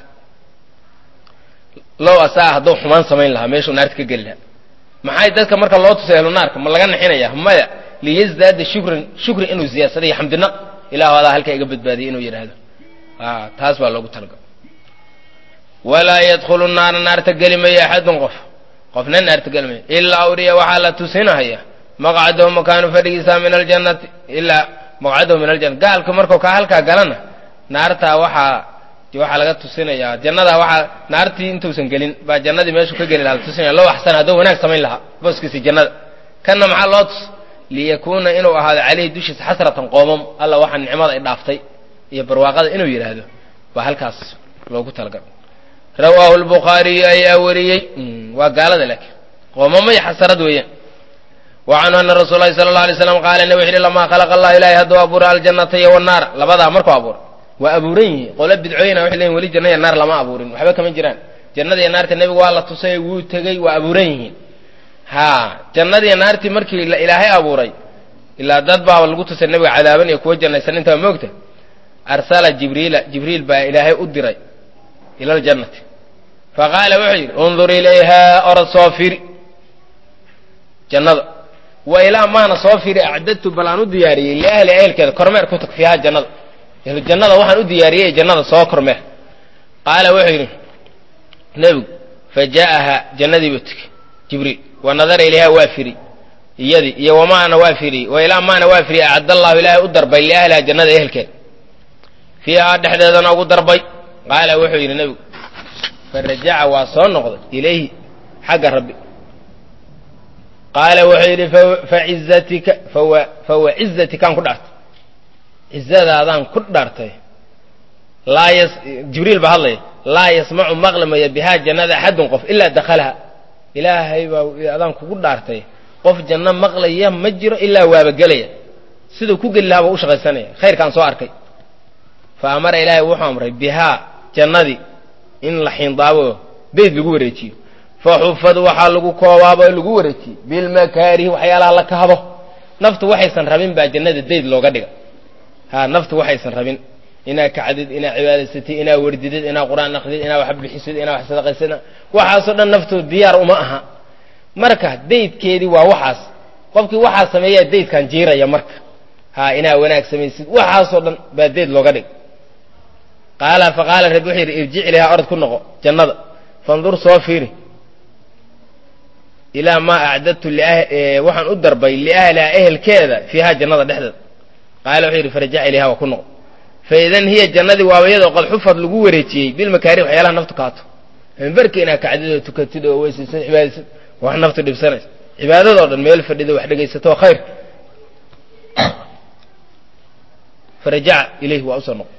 low asaa hadduu xumaan samayn lahaa meeshuu naarta ka geli lahaa maxay dadka marka loo tusay ahlu naarka ma laga nixinaya maya liyasdaada shukri inuu ziyaadsaday xamdinaq ilaahu adaa halkaa iga badbaadiyay inuu yidhaahdo taas baa loogu talagala walaa yadkhulu naara naarta geli mayo axadun qofna naarta geli mayo ilaa uriya waxaa la tusinahaya maqcadahu makaanu fadhigiisa min aljannati ilaa maqcadahu min aljanna gaalka markuu ka halkaa galana naartaa waxaa laga tusinayaa jannada waxaa naartii intuusan gelin baa jannadii meeshuu ka geli lahaa la tusinaya loo axsan hadduu wanaag samayn lahaa booskiisii jannada kanna maxaa loo tus liyakuuna inuu ahaado caleyhi dushiisa xasratan qoomam alla waxaa nicmada ay dhaaftay iyo barwaaqada inuu yidhaahdo baa halkaas loogu talagalo rawaahu lbukhaariyu ayaa wariyey waa gaalada laakiin qoomamay xasarad weeyaan wa canhu ana rasuul lahi sala allah alay slam qaala nabi wuxu yidhi lamaa khalaqa allah ilaahay hadduu abuuray aljannata iyo wannaara labadaa markuu abuuray waa abuuran yihiin qola bidcooyina waxay leeyihin weli janna iyo naar lama abuurin waxba kama jiraan jannada iyo naarta nebigu waa la tusay wuu tegey waa abuuran yihiin jannadii naartii markii ilaahay abuuray ilaa dad baaba lagu tusay nebiga cadaaban iyo kuwa jannaysan intaa moogta arsala jibriil baa ilaahay u diray ila aljannati faqaala wuxuu yidhi undur ilayhaa orad soo firi jannada wa ilaa maana soo firi acdadtu bal aan u diyaariyey liahli ehelkeeda kormeer ku tag fiihaa jannada ehlu jannada waxaan u diyaariyey jannada soo kormeer qaala wuxuu yidhi nebigu fa jaa'aha jannadii buu tegey jibriil wa nadara ilayha waa firi iyadii iyo wamaana waa firi wa ilaa maana waa firi acadallahu ilaahay u darbay liahliha jannada ehelkeeda fiihaa dhexdeedana ugu darbay qaala wuxuu yidhi nebigu farajaca waa soo noqday ilayhi xagga rabbi qaala wuxuu yidhi fawa cizatikaan ku dhaartay cizadaadaan ku dhaartay jibriil baa hadlaya laa yasmacu maqlimaya bihaa jannada axadun qof ilaa dakhalaha ilaahay baa adaan kugu dhaartay qof janno maqlaya ma jiro ilaa waaba gelaya siduu ku geli lahaa baa u shaqaysanaya khayrkaan soo arkay fa amara ilaahay wuxuu amray bihaa jannadii in la xiindaabo dayd lagu wareejiyo faxufad waxaa lagu koobaabo lagu wareejiyey bilmakaarihi waxyaalaha la kahabo naftu waxaysan rabin baa jannada dayd looga dhiga naftu waxaysan rabin inaa kacdid inaa cibaadaysatid inaa wardidid inaa qur-aan aqdid inaa wax bixisid inaa wax sadaqaysid waxaasoo dhan naftu diyaar uma aha marka daydkeedii waa waxaas qofkii waxaa sameeyaa daydkan jiiraya marka inaa wanaag samaysid waxaasoo dhan baa dayd looga dhig faqaala rabbi wuxuu yidhi irjic ilayhaa orad ku noqo jannada fandur soo fiiri ilaa maa acdadtu waxaan u darbay liahliha ehelkeeda fiihaa jannada dhexdeeda qaala wuxuu yidhi farajac ilayha waa ku noqo faidan hiya jannadii waabayadoo qad xufad lagu wareejiyey bilmakaarih waxyaalaha naftu kaato barka inaa kacdid oo tukatid oo weysaysid cibaadaysad wax naftu dhibsanaysa cibaadadoo dhan meel fadhida wax dhegaysato khayr farajaca ilayhi waa usoo noqo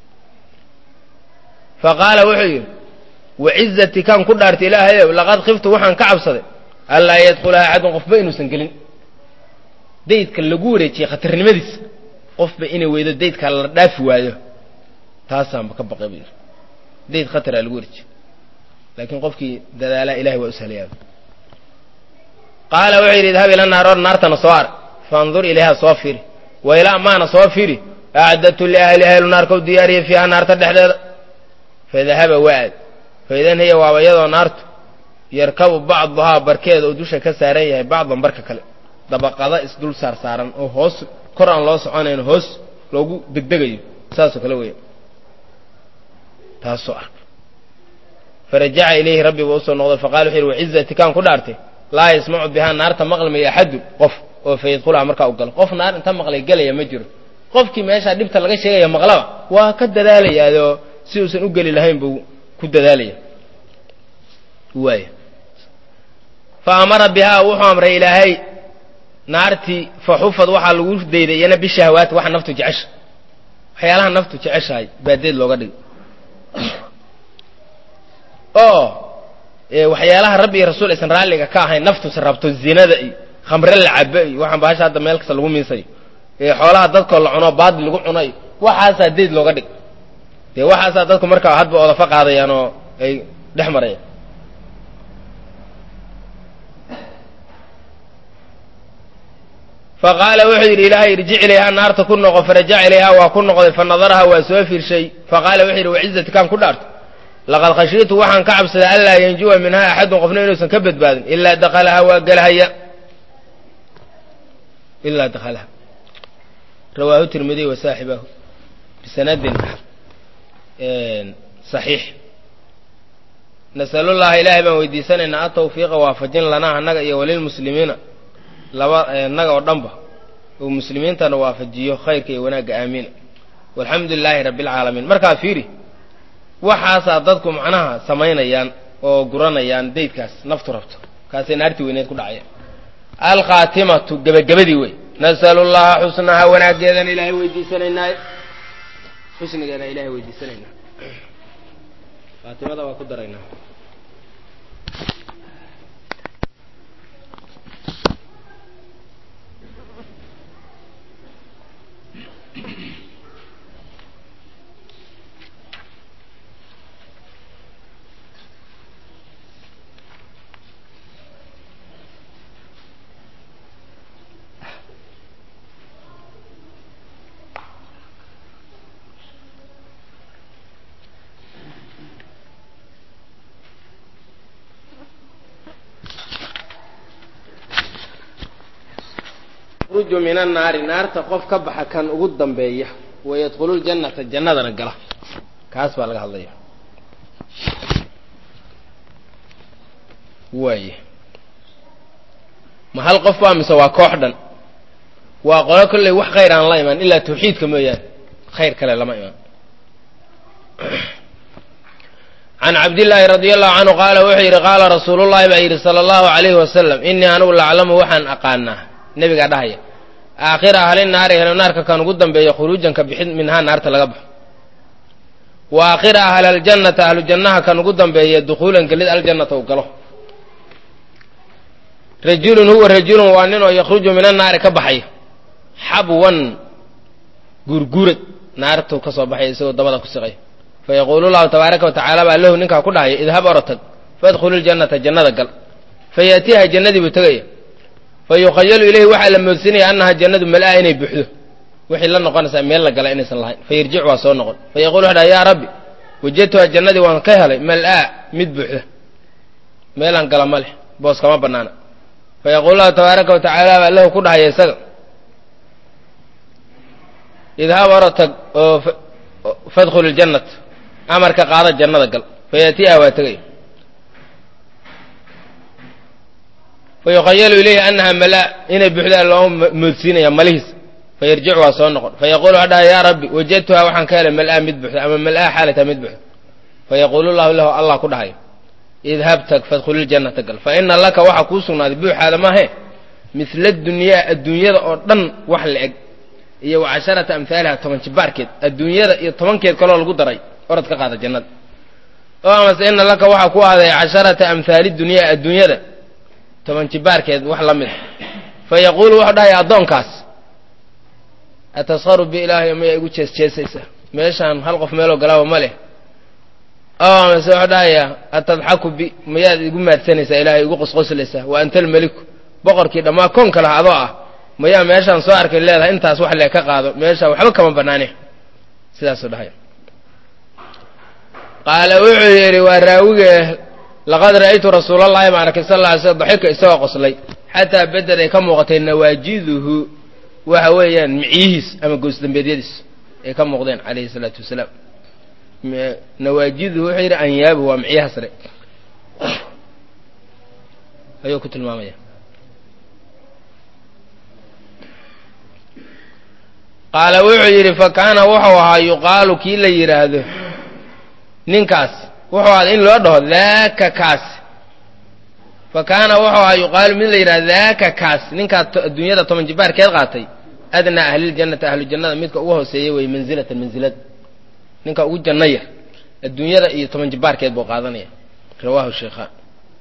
faqaala wuxuu yidhi wacizati kaan ku dhaartay ilaahayow laqad khiftu waxaan ka cabsaday anlaa yadkhulaha axadun qofba inuusan gelin daydka lagu wareejiyey khatarnimadiisa qofba inay weydo daydka la dhaafi waayo taasaanba ka baqay buu yidhi dayd khataraa lagu wareejiye laakiin qofkii dadaalaa ilahay waa u sahlayaa qaala wuxuu yidhi idhab ila naar or naartana soo ar faandur ilayha soo firi wa ilaa maana soo firi acdadtu liahli ahlu naarka u diyaariyey fiiha naarta dhexdeeda fadahaba waa-ad faidan hiya waaba iyadoo naartu yarkabu bacduhaa barkeeda oo dusha ka saaran yahay bacdan barka kale dabaqada isdul saarsaaran oo hoos kor aan loo soconayn hoos loogu degdegayo saasoo kale weya taasoo ah farajaca ilayhi rabbi buu usoo noqday faqala wuxu yidhi wacizati kaan ku dhaartay laa yasmacu bihaa naarta maqlimaya axadun qof oo fayadkhulaha markaa u galo qof naar inta maqlay gelaya ma jiro qofkii meeshaa dhibta laga sheegaya maqlaba waa ka dadaalayaadoo si uusan u geli lahayn buu ku dadaalaya waaya fa amara bihaa wuxuu amray ilaahay naartii fa xufad waxaa lagu dayday iyana bishahawaati waxa naftu jecesha waxyaalaha naftu jeceshahay baadeed looga dhigay oo waxyaalaha rabbi iyo rasuul aysan raalliga ka ahayn naftusa rabto zinada iyo khamre la cabo iyo waxaan bahasha hadda meel kasta lagu miisayo xoolaha dadkoo la cuno baadil lagu cuno iyo waxaasaa deed looga dhig dee waxaasaa dadku markaa hadba odafa qaadayaan oo ay dhex marayaan faqaala wuxuu yidhi ilaahay irjic ilayhaa naarta ku noqo farajac ilayhaa waa ku noqday fa nadaraha waa soo fiirshay faqaala wuxuu yidhi wacizati kaan ku dhaarto laqad khashiitu waxaan ka cabsaday anlaa yanjuwa minhaa axadun qofna inuusan ka badbaadin ilaa dakalaha waa gelahaya ilaa dakalaha rawaahu tirmidiy wa saaxibahu bisanadin saxiix nasalullaha ilaahay baan weydiisanaynaa atawfiiqa waafajin lanaa annaga iyo walilmuslimiina laba naga oo dhanba uu muslimiintana waafajiyo khayrka iyo wanaagga aamiin walxamdu lilaahi rabbi alcaalamiin markaa fiiri waxaasaa dadku macnaha samaynayaan oo guranayaan daydkaas naftu rabto kaasay naartii weyneed ku dhacayaan alkhaatimatu gebagabadii wey nasalu llaha xusnaha wanaaggeedana ilaahay weydiisanaynaa xusnigeena ilaahay weydiisanaynaa khaatimada waa ku daraynaa ruju min annaari naarta qof ka baxa kan ugu dambeeya wayadkhulu ljannata jannadana gala kaas baa laga hadlaya waaye ma hal qof baa mise waa koox dhan waa qolo kolley wax khayr aan la imaan ilaa tawxiidka mooyaane khayr kale lama imaan can cabdillaahi radia allahu canhu qaala wuxuu yidhi qaala rasuulullahi baa yidhi sala allahu calayhi wasalam innii anugu laclamu waxaan aqaanaa nebigaa dhahaya aakhira ahli naari helo naarka kan ugu dambeeya khuruujan ka bixid minhaa naarta laga baxo wa aakhira ahli aljannata ahlu jannaha kan ugu dambeeya dukhuulan gelid aljannata u galo rajulun huwa rajulun waa nin oo yakhruju min annaari ka baxaya xabwan guurguurad naartuu ka soo baxaya isagoo dabada ku siqaya fayaquulu llahu tabaaraka wa tacaala baa lahu ninkaa ku dhahaya idhab orotag faadkhulu ljannata jannada gal fayaatiiha jannadii buu tegaya fayukhayalu ilayhi waxaa la moodsinaya annaha jannadu malaa inay buuxdo waxay la noqonaysaa meel la gala inaysan lahayn fayarjic waa soo noqon fayaqulu wuxu dhaha yaa rabbi wajadtuha jannadii waan ka helay malaa mid buuxda meelaan gala ma leh boos kama bannaana fayaquulu lahu tabaaraka wa tacaala baa lahu ku dhahaya isaga idhab orotag oo fadkhulu ljannat amarka qaada jannada gal fayaatiiha waa tegaya fayukhayalu ilayhi annaha malaa inay buuxdaa loo moodsiinaya malihiis fayarjic waa soo noqon fayaqulu waxa dhaha yaa rabbi wajadtuha waxaan ka helay malaa mid buuxda ama malaa xaalata mid buuxda fayaquulu llahu lahu allah ku dhahayo idhab tag fadkhulil jannata gal fa ina laka waxa kuu sugnaaday buuxaada maahe misla dunyaa adduunyada oo dhan wax la eg iyo wa 10 amhaaliha 10 jibaarkeed adduunyada iyo 10keed kaloo lagu daray orad ka qaada jannada oo amase ina laka waxa ku aaday 10 amhaali dunyaa adduunyada 10 jibaarkeed wax la mid fa yaqulu wuxuu dhahay addoonkaas atasharu bi ilaahi ma igu jeesjeesaysa meeshaan hal qof meeloo galaawa ma leh oo amase wuxuu dhahay atadxaku bi mayaad igu maadsanaysaa ilaahay igu qosqoslaysaa wa anta almaliku boqorkii dhammaa koonka laha adoo ah mayaa meeshaan soo arkay leedahay intaas wax lee ka qaado meesha waxba kama bannaane sidaasuu dhahay qaala wuxuu yidhi waa raawige laqad ra'aytu rasuulallahi ma arkay sal alla alay slam daxika isagoo qoslay xataa bedel ay ka muuqatay nawaajiduhu waxa weeyaan micyihiis ama goosdambeedyadiis ay ka muuqdeen calayhi salaatu wasalaam nawaajiduhu wuxuu yidhi anyaabuhu waa micyaha sare ayuu ku tilmaamaya qaala wuxuu yidhi fa kaana wuxuu ahaa yuqaalu kii la yidhaahdo ninkaas wuxuu ahaa in loo dhaho daaka kaas fa kaana wuxuu ahaa yuqaalu mid la yidhahdo daaka kaas ninkaas adduunyada 10 jibaarkeed qaatay adnaa ahliljannati ahlujannada midka ugu hooseeya wey mansilatan mansilad ninka ugu janno yar adduunyada iyo 10 jibaarkeed buu qaadanaya rawaahu shaykhaan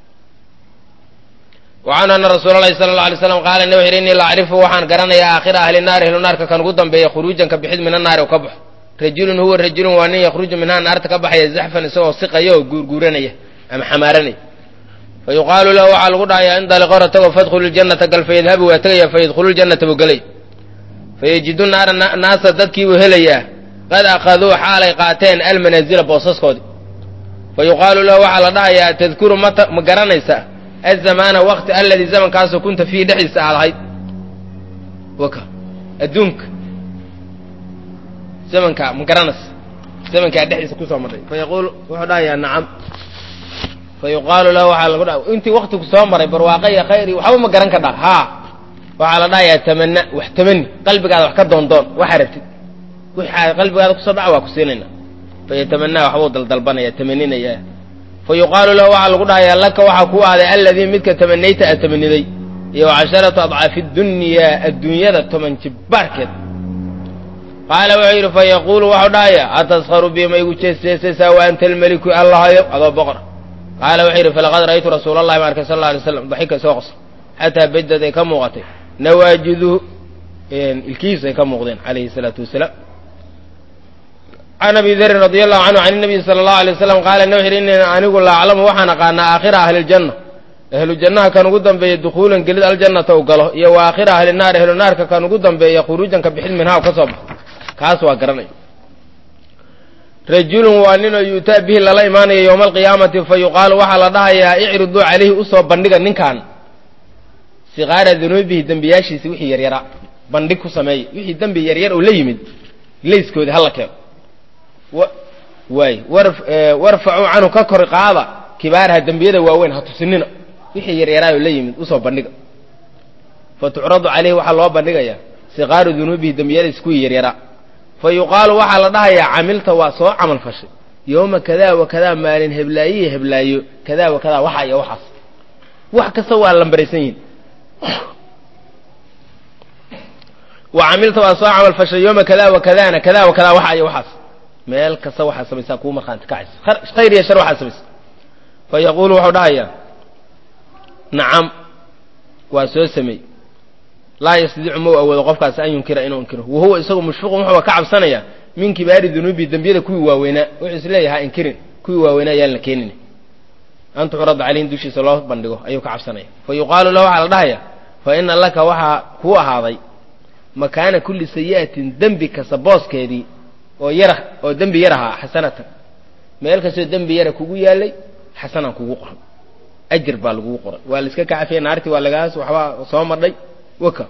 وعن أن رسول الله صلى الله عليه وسلم قال إنه إني لا أعرف وحان قرنا يا آخر أهل النار أهل النار كان قدام بي خروجا كبحث من النار وكبح رجل هو الرجل وأن يخرج منها النار تكبح يزحفا سوى الثقة يو قورنية أم حمارني فيقال له على الغدع عند لغرة فادخل الجنة قال فيذهب ويتغي فيدخل الجنة وقلي فيجدون النار ناس تدكي وهليا قد أخذوا حال قاتين المنازل بوصص كودي فيقال له على الغدع تذكر مقرنيسا الزمان وقت الذي زمن كاسو كنت فيه دحيس على هاي وكا الدنك زمن كا مقرنس زمن كا دحيس كوسو مري فيقول وحدا يا نعم فيقال له على الغدا انت وقتك سو مري برواقي خيري وحو ما قرن كدا ها وعلى دا يتمنى واحتمني قلبك wax ka doon waxa rabtid waxa qalbigaaga ku soo dhac waa ku siinayna fayatamanna waxa uu dalbanaya tamanninaya فيقال له على الغداء لك وحكوا هذا الذي منك تمنيت أتمنيدي يو 10 أضعاف الدنيا 8 جباركت قال وعير فيقول وحدايا أتسخر بما يقول وأنت الملك الله هذا بقر قال وعير فلقد رأيت رسول الله صلى الله عليه وسلم ضحك سوقس حتى بدد كم وغته نواجذه الكيس كم وغدين عليه الصلاة والسلام عن أبي ذر رضي الله عنه عن النبي صلى الله عليه وسلم قال إنه إني أنا أقول لا أعلم وحنا قالنا آخر أهل الجنة أهل الجنة كانوا قدام بدخول قلد الجنة وقاله يا وآخر أهل النار كانوا قدام بيخرجا كبحل منها وكسب كاس وقرني رجل وأننا يؤتى به الله إيمان يوم القيامة فيقال وحل ضايا يعرض عليه أصوب بندق نكان صغار ذنوبه دنبياشي سوحي يريرا بندق سمي وحي دنبي يرير وليمد ليس كود هلا كيف warfacu canhu ka kor qaada kibaaraha dembiyada waaweyn ha tusinina wixii yaryaraayo la yimid usoo bandhiga fatucradu calayhi waxaa loo bandhigayaa siqaaru dunuubihi dembiyadiis kuwii yaryaraa fa yuqaalu waxaa la dhahayaa camilta waa soo camal fashay yooma kadaa wa kadaa maalin heblaayihi heblaayo kadaa wa kadaa waxa iyo waxaas wax kasta waa lambaraysan yihin wa camilta waa soo camal fashay yooma kadaa wa kadaana kadaa wa kadaa waxa iyo waxaas meel kasta waxaa samaysaa kuu markhaanti kacaysa khayr iyo shar waxaa samaysa fa yaquulu wuxuu dhahayaa nacam waa soo sameey laa yastadiicu mau awoodo qofkaas an yunkira inuu inkiro wahuwa isagu mushfiqun wuxuuba ka cabsanaya min kibaari dunuubi dembiyada kuwii waaweynaa wuxuu isleeyahaa inkirin kuwii waaweynaa ayaan la keenin an tucrada calayhim dushiisa loo bandhigo ayuu ka cabsanaya fa yuqaalu lahu waxaa la dhahayaa fa ina laka waxaa kuu ahaaday makaana kulli sayi'atin dembi kasta booskeedii oo yara oo dembi yar ahaa xasanatan meel kastoo dembi yara kugu yaalay xasanaan kugu qoran ajir baa lagugu qoray waa la iska kacafiyey naartii waa lagaas waxbaa soo madhay waka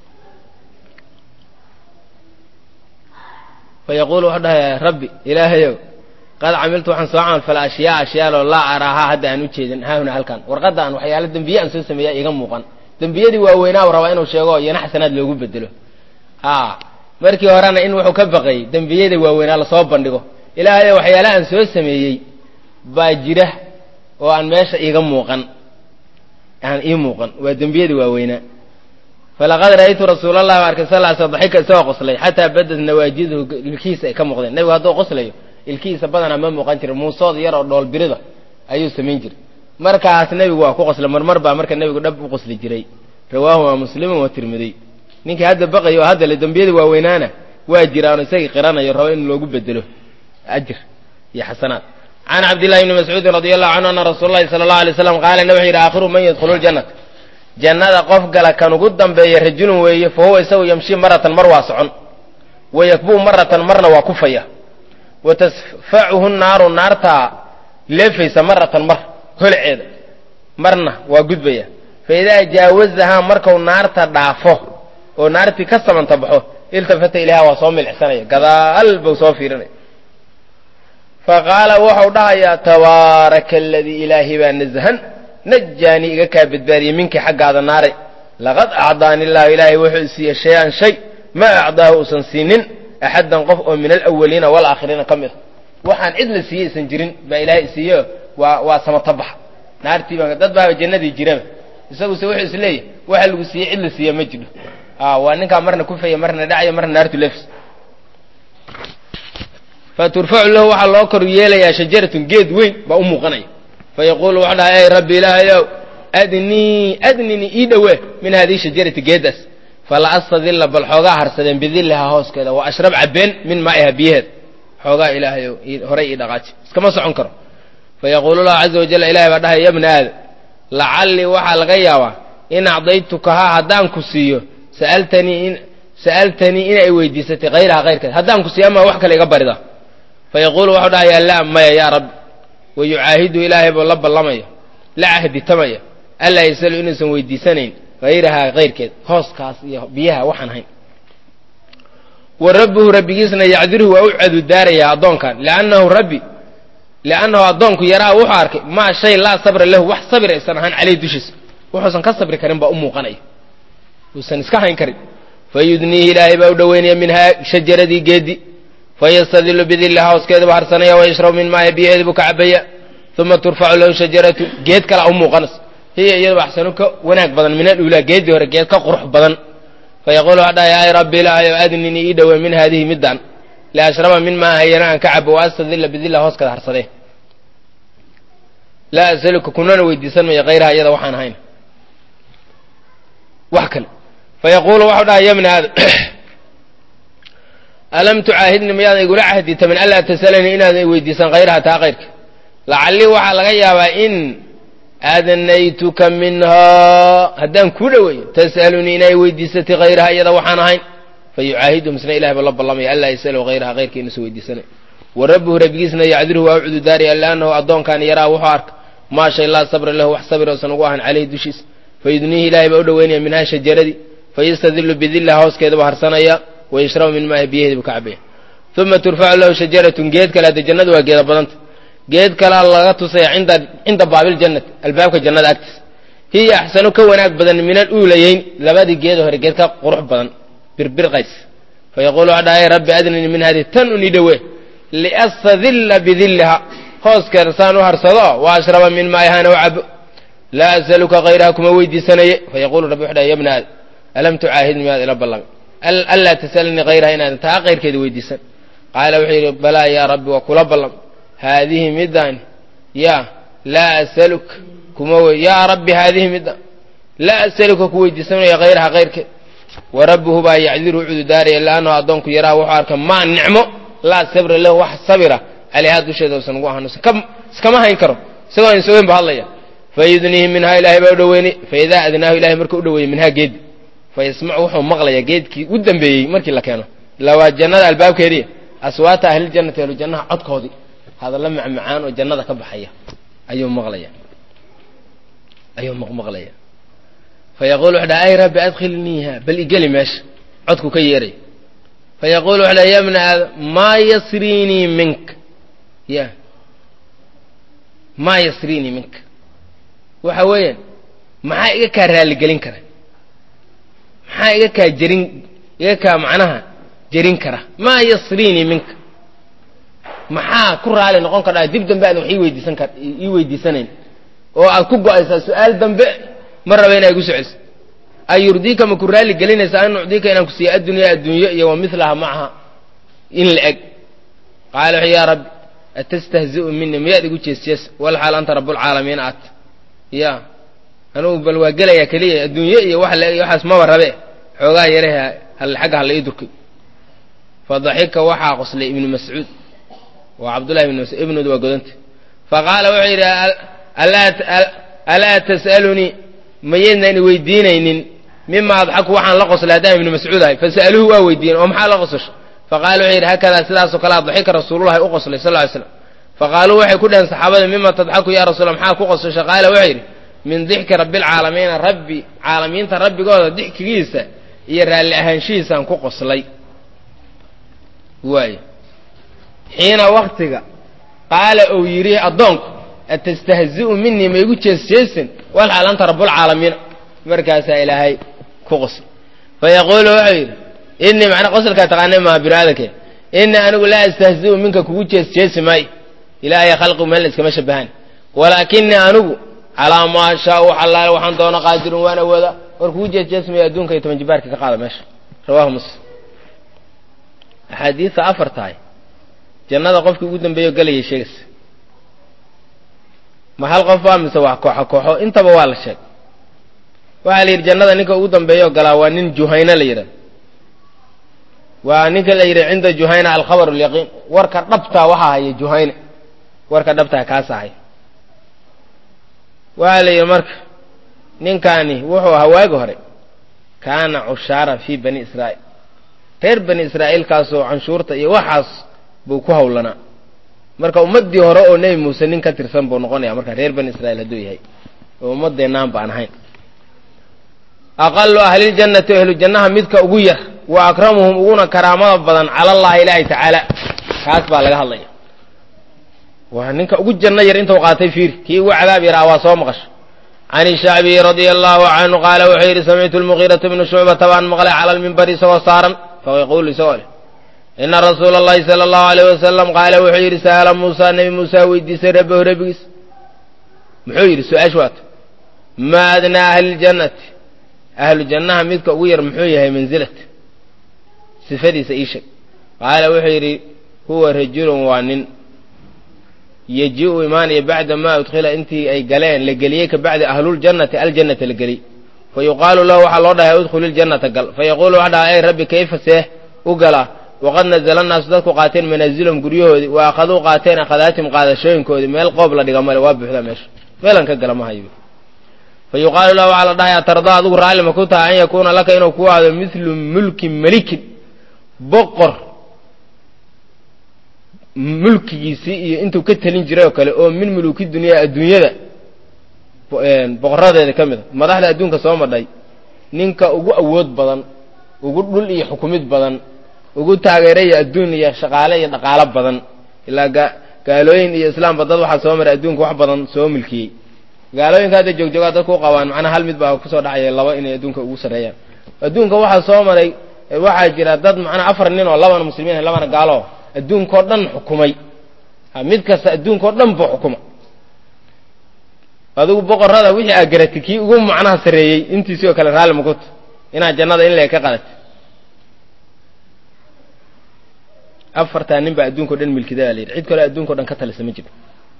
fa yaquulu wuxuu dhahayaa rabbi ilaahayow qad camiltu waxaan soo camal fala ashyaalo laa araahaa hadda aan u jeedin haahuna halkan warqadda aan waxyaalo dembiye aan soo sameeyaa iga muuqan dembiyadii waaweynaa rabaa inuu sheego iyana xasanaad loogu bedelo markii horena in wuxuu ka baqay dembiyada waaweynaa lasoo bandhigo ilaahay waxyaalaha aan soo sameeyey baa jira oo aan meesha iiga muuqan aan ii muuqan waa dembiyadii waaweynaa falaqad ra'aytu rasuulallahi wa arkay sal sl daxika isagoo qoslay xataa badad nawaajiduhu ilkihiisa ay ka muuqdeen nebigu hadduu qoslayo ilkihiisa badanaa ma muuqan jiray muusood yar oo dhoolbirida ayuu samayn jiray markaas nebigu waa ku qoslay marmar baa marka nebigu dhab u qosli jiray rawaahu waa muslimun wa tirmidiy ninkii hadda baqayo oo hadda le dembiyadii waaweynaana waa jiraano isagii qiranayo rabo in loogu bedelo ajir iyo xasanaad can cabdillahi ibni mascuudin radi allahu canhu ana rasuula llahi sala allahu alay slam qaala na wuxuu yidhi aakhiru man yadkhulu ljannata jannada qof gala kan ugu dambeeya rajulun weeye fa huwa isagu yamshii maratan mar waa socon wa yakbuu maratan marna waa kufaya wa tasfacuhu naaru naartaa leefaysa maratan mar holceeda marna waa gudbaya fa idaa jaawazahaa markau naarta dhaafo oo naartii ka samanta baxo iltafata ilayha waa soo milixsanaya gadaal buu soo fiirinaya faqaala wuxuu dhahayaa tabaaraka aladii ilaahi baa naزhan najaanii iga kaa badbaadiyey minkii xaggaada naare laqad acdaani illaahu ilaahay wuxuu isiiyey shay-an shay ma acdaahu usan siinin axaddan qof oo min alawaliina waalaakhiriina ka mid a waxaan cid la siiyey isan jirin baa ilaahay isiiyeyo waa samatabax naartii baa dad baaba jannadii jiraba isaguse wuxuu is leeyahy waxa lagu siiyey cid la siiya ma jidho waa ninkaa marna kufaya marna dhacaya marna naartu lefs faturfacu lahu waxaa loo kor yeelayaa shajaratun geed weyn baa u muuqanaya fayaquulu wuxuu dhahay ey rabbi ilaahayow adninii ii dhowee min haadihi shajarati geeddaas fala astadilla bal xoogaa harsadeen bidillaha hooskeeda wa ashrab cabbeen min maa'iha biyaheeda xoogaa ilaahayow horay ii dhaqaaji iskama socon karo fayaquulu lahu caza wajalla ilahay baa dhahaya ya bna aadam lacallii waxaa laga yaabaa in acdaytukahaa haddaan ku siiyo sa'altanii inay weydiisatay hayraha kayrkeed haddaan ku siiyo amaa wax kale iga barida fayaquulu wuxuu dhahayaa laa maya yaa rabbi wayucaahidu ilaahay buu la ballamaya la cahditamaya allaa yasalu inuusan weydiisanayn hayrahaa kayrkeed hooskaas iyo biyaha waxaan hayn wa rabbuhu rabbigiisna yacdirhu waa u cadudaarayaa addoonkan liannahu addoonku yaraa wuxuu arkay maa shay laa sabra lahu wax sabir aysan ahaan caleyh dushiisa wuxuusan ka sabri karin baa u muuqanaya uusan iska hayn karin fayudniihi ilaahay baa u dhoweynaya minhaa shajaradii geedi fayastadilu bidillaha hooskeeda buu harsanaya wayashrabu min maaya biyaheedi buu ka cabaya uma turfacu lahu shajaratu geed kalea u muuqanaysa hiya iyadaba axsanu ka wanaag badan min aluulaa geeddii hore geed ka qurux badan fayaquulu waxaa dhahaya ay rabbi ilaahayow adninii ii dhowey min haadihi middan liashraba min maa hayana aan ka cabo wa astadilla bidillaha hooskeeda harsadee laa asaluka kunana weydiisan maya hayraha iyada waxaan ahayn wax kale fayaquulu waxau dhahay ya bna aadam alam tucaahidni miyaadan igula cahditamin anlaa tasalanii inaadan weydiisan hayraha taa kayrka lacallii waxaa laga yaabaa in adanaytuka minhaa haddaan kuu dhoweeyo tas'alunii inay weydiisatay hayraha iyada waxaan ahayn fayucaahidu misna ilahay buu la ballamaya anlaa yasalahu hayraha kayrka inuusan weydiisanay wa rabbuhu rabbigiisna yacdirhu waa u cududaaraya liannahu addoonkaan yaraa wuxuu arka maa shay laa sabra lahu wax sabir oosan ugu ahan caleyhi dushiisa fayudniihi ilaahay baa u dhoweynaya minhaa shajaradii fayastadilu bidillaha hooskeeda buu harsanaya wayashrabu min maaha biyaheedi buu ka cabaya uma turfacu lahu shajaratun geed kale hadde jannadu waa geeda badanta geed kalea laga tusaya cinda baabiljannati albaabka jannada agtiisa hiya axsanu ka wanaag badan min aluulayeyn labadii geeda hore geed ka qurux badan birbirqays fayaquulu waxaa dhahay rabbi adnini min hadihi tan un ii dhowe liastadilla bidillaha hooskeeda saan u harsado wa ashraba min maayahana u cabo laa asaluka hayraha kuma weydiisanaye fayaquulu rabbi wuxu dhahay ya bna aadam alam tucaahidni miyaad ila ballami anlaa tasalanii hayraha inaadan taa kayrkeeda weydiisan qaala wuxuu yidhi balaa yaa rabbi waa kula ballam haadihi middaani yaa laa asaluk kuma yaa rabbi haadihi middan laa asaluka ku weydiisanaya hayraha kayrkeed wa rabbuhu baa yacdiru u cududaaraya liannahu addoonku yaraha wuxuu arka maa nicmo laa sabra lahu wax sabira caleyhaa dusheeda usan ugu ahaan iskama hayn karo isagoo aan sogeyn ba hadlaya fayudniihi minhaa ilaahay baa u dhoweynay faidaa adnaahu ilahay markuu u dhoweeyey minhaa geedi fayasmacu wuxuu maqlayaa geedkii u dambeeyey markii la keeno ilaa waa jannada albaabkeedii aswaata ahliljannati ahlujannaha codkoodii hadalla macmacaan oo jannada ka baxaya ayuu maqlaya fayaquulu wuxu dhaha ay rabbi adkhilniiha bal igeli meesha codku ka yeeray fayaquulu wuxu dhaha ya bna aadam maa yasriinii minka maa yasriinii minka waxa weeyaan maxaa iga kaa raaligelin kara maxaa iga kaa macnaha jerin kara maa yasriinii minka maxaa ku raali noqon kardhaa dib dambe aadan wax ii weydiisanayn oo aad ku go'aysaa su'aal dambe ma raba inay igu soceliso ay yurdiika ma ku raalli gelinaysaa an nucdiika inaan ku siiyo addunyaa adduunyo iyo wa milaha macaha in la eg qaala wuxuu yaa rabbi atastahzi'u minii miyaad igu jeesjees walxaal anta rabbulcaalamiin aad ya anugu bal waa gelayaa keliya adduunye iyo waxaas maba rabe xoogaa yaraha xagga hala ii durkay fadaxika waxaa qoslay ibnu mascuud waa cabdullahi ibnu mascuud ibnudu waa godanta faqaala wuxuu yidhi alaa tas'alunii mayaydnan weydiinaynin mima adxaku waxaan la qoslay haddaan ibnu mascuud ahay fasa'aluuhu waa weydiiyeen oo maxaa la qosasho faqaala wuxuu yidhi hakadaa sidaasoo kale adxika rasuulullahi u qoslay sal ly slam faqaaluu waxay ku dhaheen saxaabada mima tadxaku ya rasuula maxaa ku qosasha qaala wuxuu yidhi min dixki rabbilcaalamiina rabbi caalamiinta rabbigooda dixkigiisa iyo raalli ahaanshihiisaan ku qoslay waayo xiina waktiga qaala uu yidhi addoonku atastahzi'u minii ma igu jeesjeesin walxaal anta rabbulcaalamiina markaasaa ilaahay ku qoslay fayaquulu wuxuu yidhi inii macnaa qosalkaa taqaanay maha binu aadamke inii anigu laa astahzi'u minka kugu jeesjeesi maayo ilaahay khalqigu meel iskama shabahaan walaakinii anigu calaa maa shaau xalaal waxaan doona qaadirun waan awooda war kugu jeesjeesmayo adduunka iyo 10 jibaarka ka qaada meesha rawaahu muslim axaadiista afar tahay jannada qofkii ugu dambeeyo galayay sheegaysa ma hal qof waa mise wax kooxo intaba waa la sheegay waxaa la yidhi jannada ninka ugu dambeeyo galaa waa nin juhayna la yidhahdo waa ninka la yidhi cinda juhayna alkhabar alyaqiin warka dhabtaa waxaa haya juhayna warka dhabtaa kaasaa haya waxaa la yidhi marka ninkaani wuxuu ahaa waagi hore kaana cushaaran fii bani israa'iil reer bani israa'iil kaasoo canshuurta iyo waxaas buu ku hawlanaa marka ummaddii hore oo nebi muuse nin ka tirsan buu noqonaya marka reer bani israa'iil hadduu yahay oo ummadeennaan baan ahayn aqalu ahliljannati ahlu jannaha midka ugu yar wa akramuhum uguna karaamada badan cala allahi ilaahi tacaala kaas baa laga hadlaya waa ninka ugu janno yar intuu qaatay fiiri kii ugu cadaab yaraa waa soo maqasho can ishacbiyi radia allahu canhu qaala wuxuu yidhi samictu lmuqiirata bnu shucbata baan maqlay cala almimbari isagoo saaran fayaquulu isagoo leh ina rasuula allahi sala allahu alayh wasalam qaala wuxuu yidhi sa'ala muusa nebi muusa weydiisay rabbahu rabbigiis muxuu yidhi su-aashu waata maa adnaa ahliljannati ahlu jannaha midka ugu yar muxuu yahay mansilata sifadiisa ii sheeg qaala wuxuu yidhi huwa rajulun waa nin yaji-u imaanaya bacda maa udkhila intii ay galeen la geliyey ka bacdi ahluljannati aljannata la geliyey fa yuqaalu lahu waxaa loo dhahay udkhuli ljannata gal fayaquulu waxa dhaha ey rabbi kayfa seeh u galaa waqad nazala annaasu dadku qaateen manaazilahum guryahoodii wa akhaduu qaateen akhadaatim qaadashooyinkoodii meel qoob la dhiga male waa buuxda meesha meelan ka gala ma hayo fa yuqaalu lahu waxaa la dhahay atardaa adigu raalli ma ku tahay an yakuuna laka inuu ku aado midlu mulki melikin boqor mulkigiisii iyo intuu ka telin jiray oo kale oo min muluki dunyaa adduunyada boqoradeeda ka mid a madaxda adduunka soo madhay ninka ugu awood badan ugu dhul iyo xukumid badan ugu taageeraya adduun iyo shaqaale iyo dhaqaalo badan ilaa gaalooyin iyo islaamba dad waxaa soo maray adduunka wax badan soo milkiyey gaalooyinka hadda joogjoogaa dadku u qabaan macnaa hal mid baa kusoo dhacaya laba inay adduunka ugu sarreeyaan adduunka waxaa soo maray waxaa jira dad macnaa 4 nin oo labana muslimiin labana gaalo adduunkao dhan xukumay mid kasta adduunkao dhan buu xukuma adigu boqorrada wixii aad garatay kii ugu macnaha sarreeyey intiisii oo kale raalli makuta inaad jannada in lee ka qadatay 4 nin baa adduunkao dhan milkidaa la yidhi cid kale adduunkao dhan ka talisa ma jiro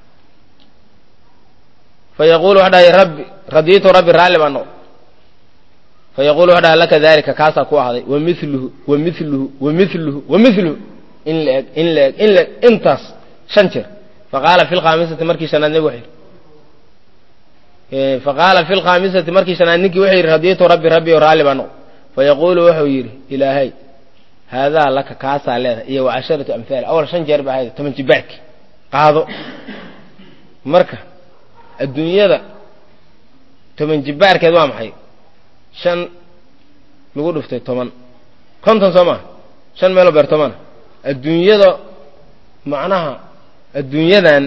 fa yaquulu waxa dhahay rabbi radiitu rabbi raalli baa noqo fa yaquulu waxa dhahay laka daalika kaasaa ku ahday wa miluhu wa miluhu wa miluhu wa miluhu in la eg in la eg in la eg intaas 5 jeer faqaala fi lkhaamisati markii shanaad nabi wuxuu yidhi faqaala fi lkhaamisati markii shanaad ninkii wuxuu yidhi radiitu rabbi rabbi oo raalli baa noqo fa yaquulu wuxuu yidhi ilaahay haadaa laka kaasaa leedahay iyo wa 10 amhaal awal 5 jeer baa ahayd 10 jibaarki qaado marka adduunyada 10 jibaarkeed waa maxay 5 lagu dhuftay 10 konton soo maa 5 meeloo beer 10 adduunyada macnaha adduunyadan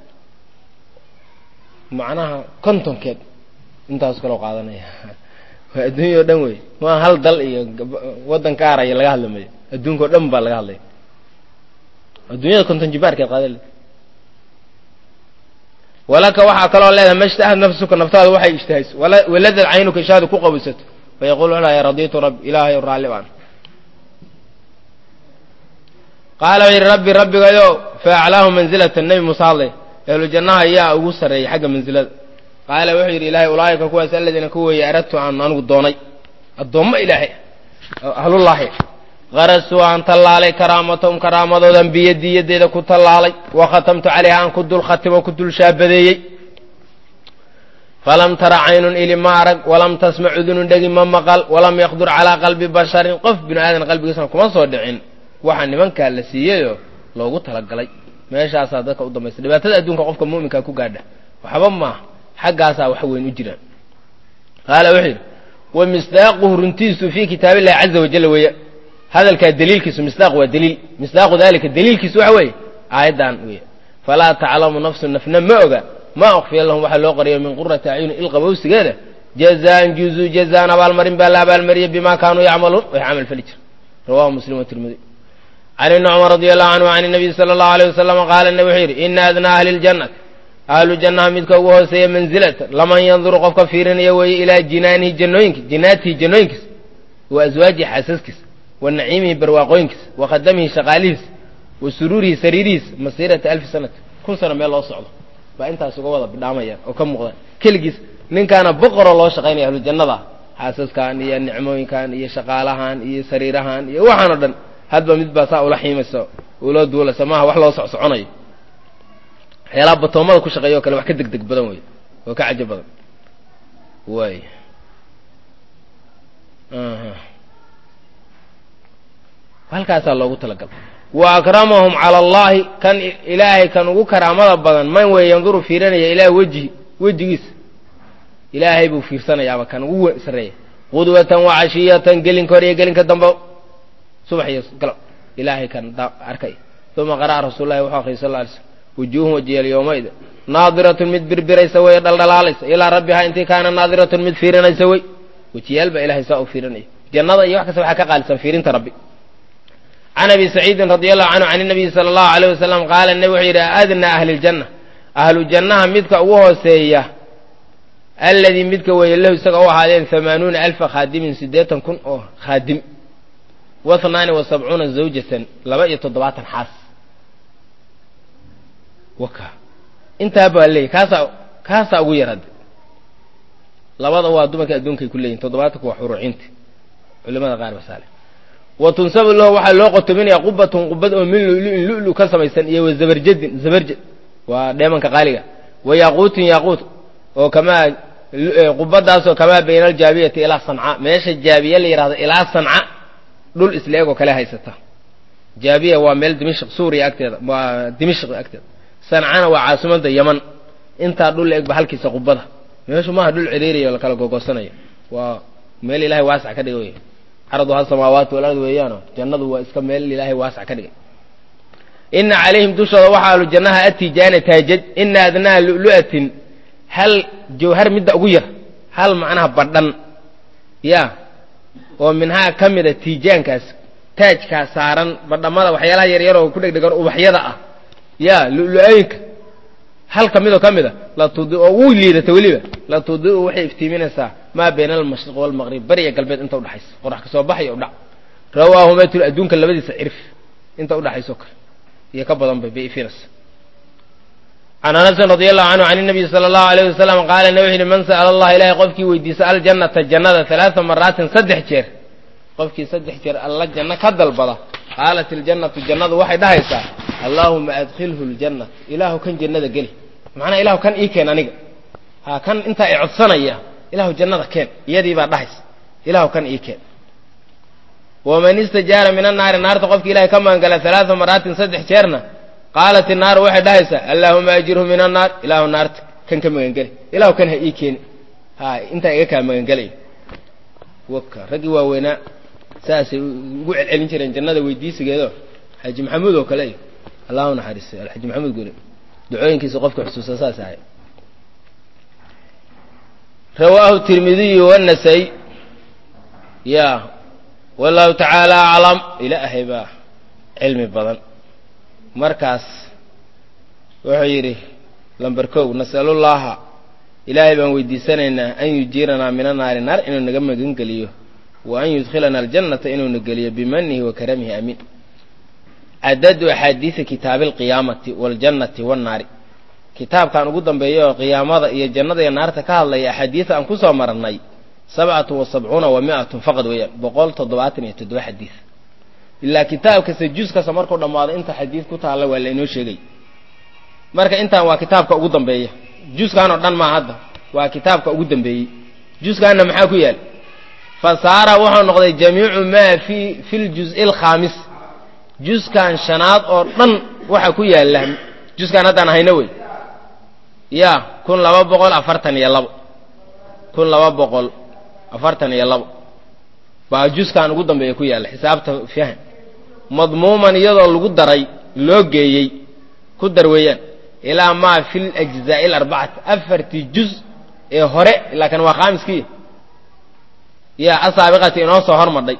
macnaha kontonkeed intaas kaloo qaadanaya waa adduunya oo dhan wey waa hal dal iyo waddan ka araya laga hadlamayo adduunka oo dhan baa laga hadlaya adduunyada konton jibaarkeed qaadan walaka waxaa kaloo leedahay mashtahad nafsuka naftaada waxay ishtahayso waladad caynuka ishaadu ku qabaysato fayaqulu wuxuu ya radiitu rabbi ilaahay raalli baan qaala wuxuu yidhi rabbi rabbigayo faaclaahu manzilatan nebi muuse hadlay ahlu jannaha ayaa ugu sarreeyey xagga mansilada qaala wuxuu yidhi ilaahay ulaa'ika kuwaas aladiina ku weeye aradtu aan anigu doonay addoommo ilaahay ahlullaahi qarasuu aan tallaalay karaamatahum karaamadoodan biyadii yadeeda ku tallaalay wa khatamtu calayha aan ku dul khatimo ku dul shaabadeeyey falam tara caynun ili ma arag walam tasmac udunun dhegi ma maqal walam yaqdur calaa qalbi basharin qof binu aadan qalbigiisna kuma soo dhicin waxaa nimankaa la siiyeyoo loogu talagalay meeshaasaa dadka u dambaysa dhibaatada adduunka qofka mu'minkaa ku gaadha waxba maaha xaggaasaa wax weyn u jiraan qaala wuxuu yidhi wa misdaaquhu runtiisu fii kitaabillahi caza wajalla weeye hadalkaa daliilkiisu misdaaq waa daliil misdaaqu dalika daliilkiisu waxa weeye aayaddan weeye falaa taclamu nafsun nafna ma oga ma akfiya lahum waxaa loo qariyo min qurati acyuni ilqabowsigeeda jazaan juzuu jazaan abaalmarin baa la abaalmariyey bimaa kaanuu yacmaluun way camal fali jira rawahu muslim watirmidi can ibni cumar radi allahu canhu can nabiy sala allahu alayh wasalam qaala nabi wuxuu yidhi ina adnaa ahli ljannati ahlu jannaha midka ugu hooseeya manzilatan laman yanduru qofka fiirinaya weeye ilaa jinaanihi jinaatihi jannooyinkiisa wa aswaajihi xaasaskiisa wa naciimihi barwaaqooyinkiisa wa khadamihi shaqaalihiisa wa suruurihi sariirihiisa masiirata alfi sanati 1000 sano meel loo socdo baa intaas uga wada bidhaamayaan oo ka muuqdaan keligiis ninkaana boqoroo loo shaqaynaya ahlu jannada xaasaskan iyo nicmooyinkan iyo shaqaalahan iyo sariirahan iyo waxaan o dhan hadba mid baa saa ula xiimayso ula duulasa maaha wax loo socsoconayo waxyaalaha batoommada ku shaqeeya o kale wax ka degdeg badan wey oo ka cajo badan way halkaasaa loogu talagalay wa akramahum cala allahi kan ilaahay kan ugu karaamada badan man wey yanduru fiiranaya ilaa wejigiisa ilaahay buu fiirsanayaaba kan ugu sarreeya qudwatan wa cashiyatan gelinka hor iyo gelinka dambe subax iyo galab ilaahay kan arkay uma qara'a rasuulullahi wuxuu akhriyay sal alla alay slam wujuuhun wajiyal yowmayda naadiratun mid birbiraysa wey dhaldhalaalaysa ilaa rabbihaa intii kaana naadiratun mid fiirinaysa wey wejiyaal baa ilahay saa u fiirinaya jannada iyo wax kasta waxaa ka qaalisan fiirinta rabbi can abi saciidin radi allahu canhu can inabiyi sala allahu alayh wasalam qaala nebi wuxuu yidhi adnaa ahli ljanna ahlu jannaha midka ugu hooseeya alladii midka weeye lahu isaga u ahaadeen 80,000 khaadimin 80,000 oo khaadim wa 72 zawjatan 72 xaas waka intaa baa leeyahy kaasaa ugu yaraada labada waa dumarka adduunkay ku leeyihin 7 waa xuruucinta culimada qaar basaale wa tunsabu lahu waxaa loo qotominayaa qubatun qubad oo min lu'lu ka samaysan iyo wa zabarjad waa dheemanka qaaliga wa yaaquutun yaaquut oo kamaa qubadaasoo kamaa bayna aljaabiyati ilaa sanca meesha jaabiya la yidhahdo ilaa sanca dhul isla eg oo kale haysata jaabiya waa meel dimashq suuriya agteeda waa dimashq agteeda sancana waa caasimada yaman intaa dhul la eg ba halkiisa qubada meeshu maaha dhul ciriiriya la kala gogoosanayo waa meel ilaahay waasac ka dhigay wey arduha samaawaati walard weeyaano jannadu waa iska meel ilaahay waasac ka dhigay ina calayhim dushooda waxaa ahlu jannaha atijaana taajaj ina adnaa lu'lu'atin hal jawhar midda ugu yar hal macnaha badhan ya oo minhaa ka mida tiijaankaas taajkaa saaran badhamada waxyaalaha yaryar oo ku dhegdhegan ubaxyada ah ya lu'lu'ooyinka hal ka midoo ka mida oo uu liidata weliba la tudiu waxay iftiiminaysaa maa bayna almashriq walmaqrib bariya galbeed inta udhaxaysa qorax ka soo baxay udhac rawaahu matul adduunka labadiisa cirif inta udhaxayso kale iyo ka badan bay ifinaysa can anasin radi allahu canhu can inabiy sala allahu alayh wasalam qaala nabi wuxu yidhi man sa'ala allah ilahay qofkii weydiisa aljannata jannada 3 maraatin 3 jeer qofkii 3 jeer alla janno ka dalbada qaalat iljannatu jannadu waxay dhahaysaa allaahuma adkhilhu ljannat ilaahu kan jannada geli macnaa ilaahu kan ii keen aniga ha kan intaa i codsanaya ilaahu jannada keen iyadii baa dhahaysa ilaahu kan ii keen waman istajaara min annaari naarta qofkii ilahay ka magangala 3 maraatin 3 jeerna qaalat innaaru waxay dhahaysaa allaahuma ajirhu min annaar ilaahu naarta kan ka magangeli ilaahu kan ha ii keeni ha intaa iga kaa magangelay waka raggii waaweynaa saasay ugu celcelin jireen jannada weydiisigeedo xaaji maxamuud oo kale allahu naxariistay alxaaji maxamuud guri ducooyinkiisa qofka xusuusan saas ahay rawaahu tirmidiy wanasaa'i ya wallahu tacaala aclam ilaahay baa cilmi badan markaas wuxuu yidhi lambar kow nasalullaaha ilaahay baan weydiisanaynaa an yujiiranaa mina naari naar inuu naga magan geliyo wa an yudkhilana aljannata inuuna geliyo bimanihi wa karamihi amiin cadadu axaadiisi kitaabi alqiyaamati waaljannati wannaari kitaabkan ugu dambeeya oo qiyaamada iyo jannada iyo naarta ka hadlaya axaadiisa aan ku soo marnay 77 wa 100 faqad weeyaan 177 xadiis ilaa kitaabkasa juskasa markuu dhammaado inta xadiis ku taalla waa la inoo sheegay marka intaan waa kitaabka ugu dambeeya juskan oo dhan ma hadda waa kitaabka ugu dambeeyay juskaana maxaa ku yaal fasaara wuxuu noqday jamiicu maa fi ljuz'i alkhamis juskan shanaad oo dhan waxa ku yaala juskan haddaan hayno wey ya 1242 baa juskan ugu dambeeya ku yaala xisaabta fahan madmuuman iyadoo lagu daray loo geeyey ku dar weeyaan ilaa maa fi اlأجزاء الأربعة afartii juz ee hore laakiin waa khaamiskii ya asaabiqati inoo soo hormadhay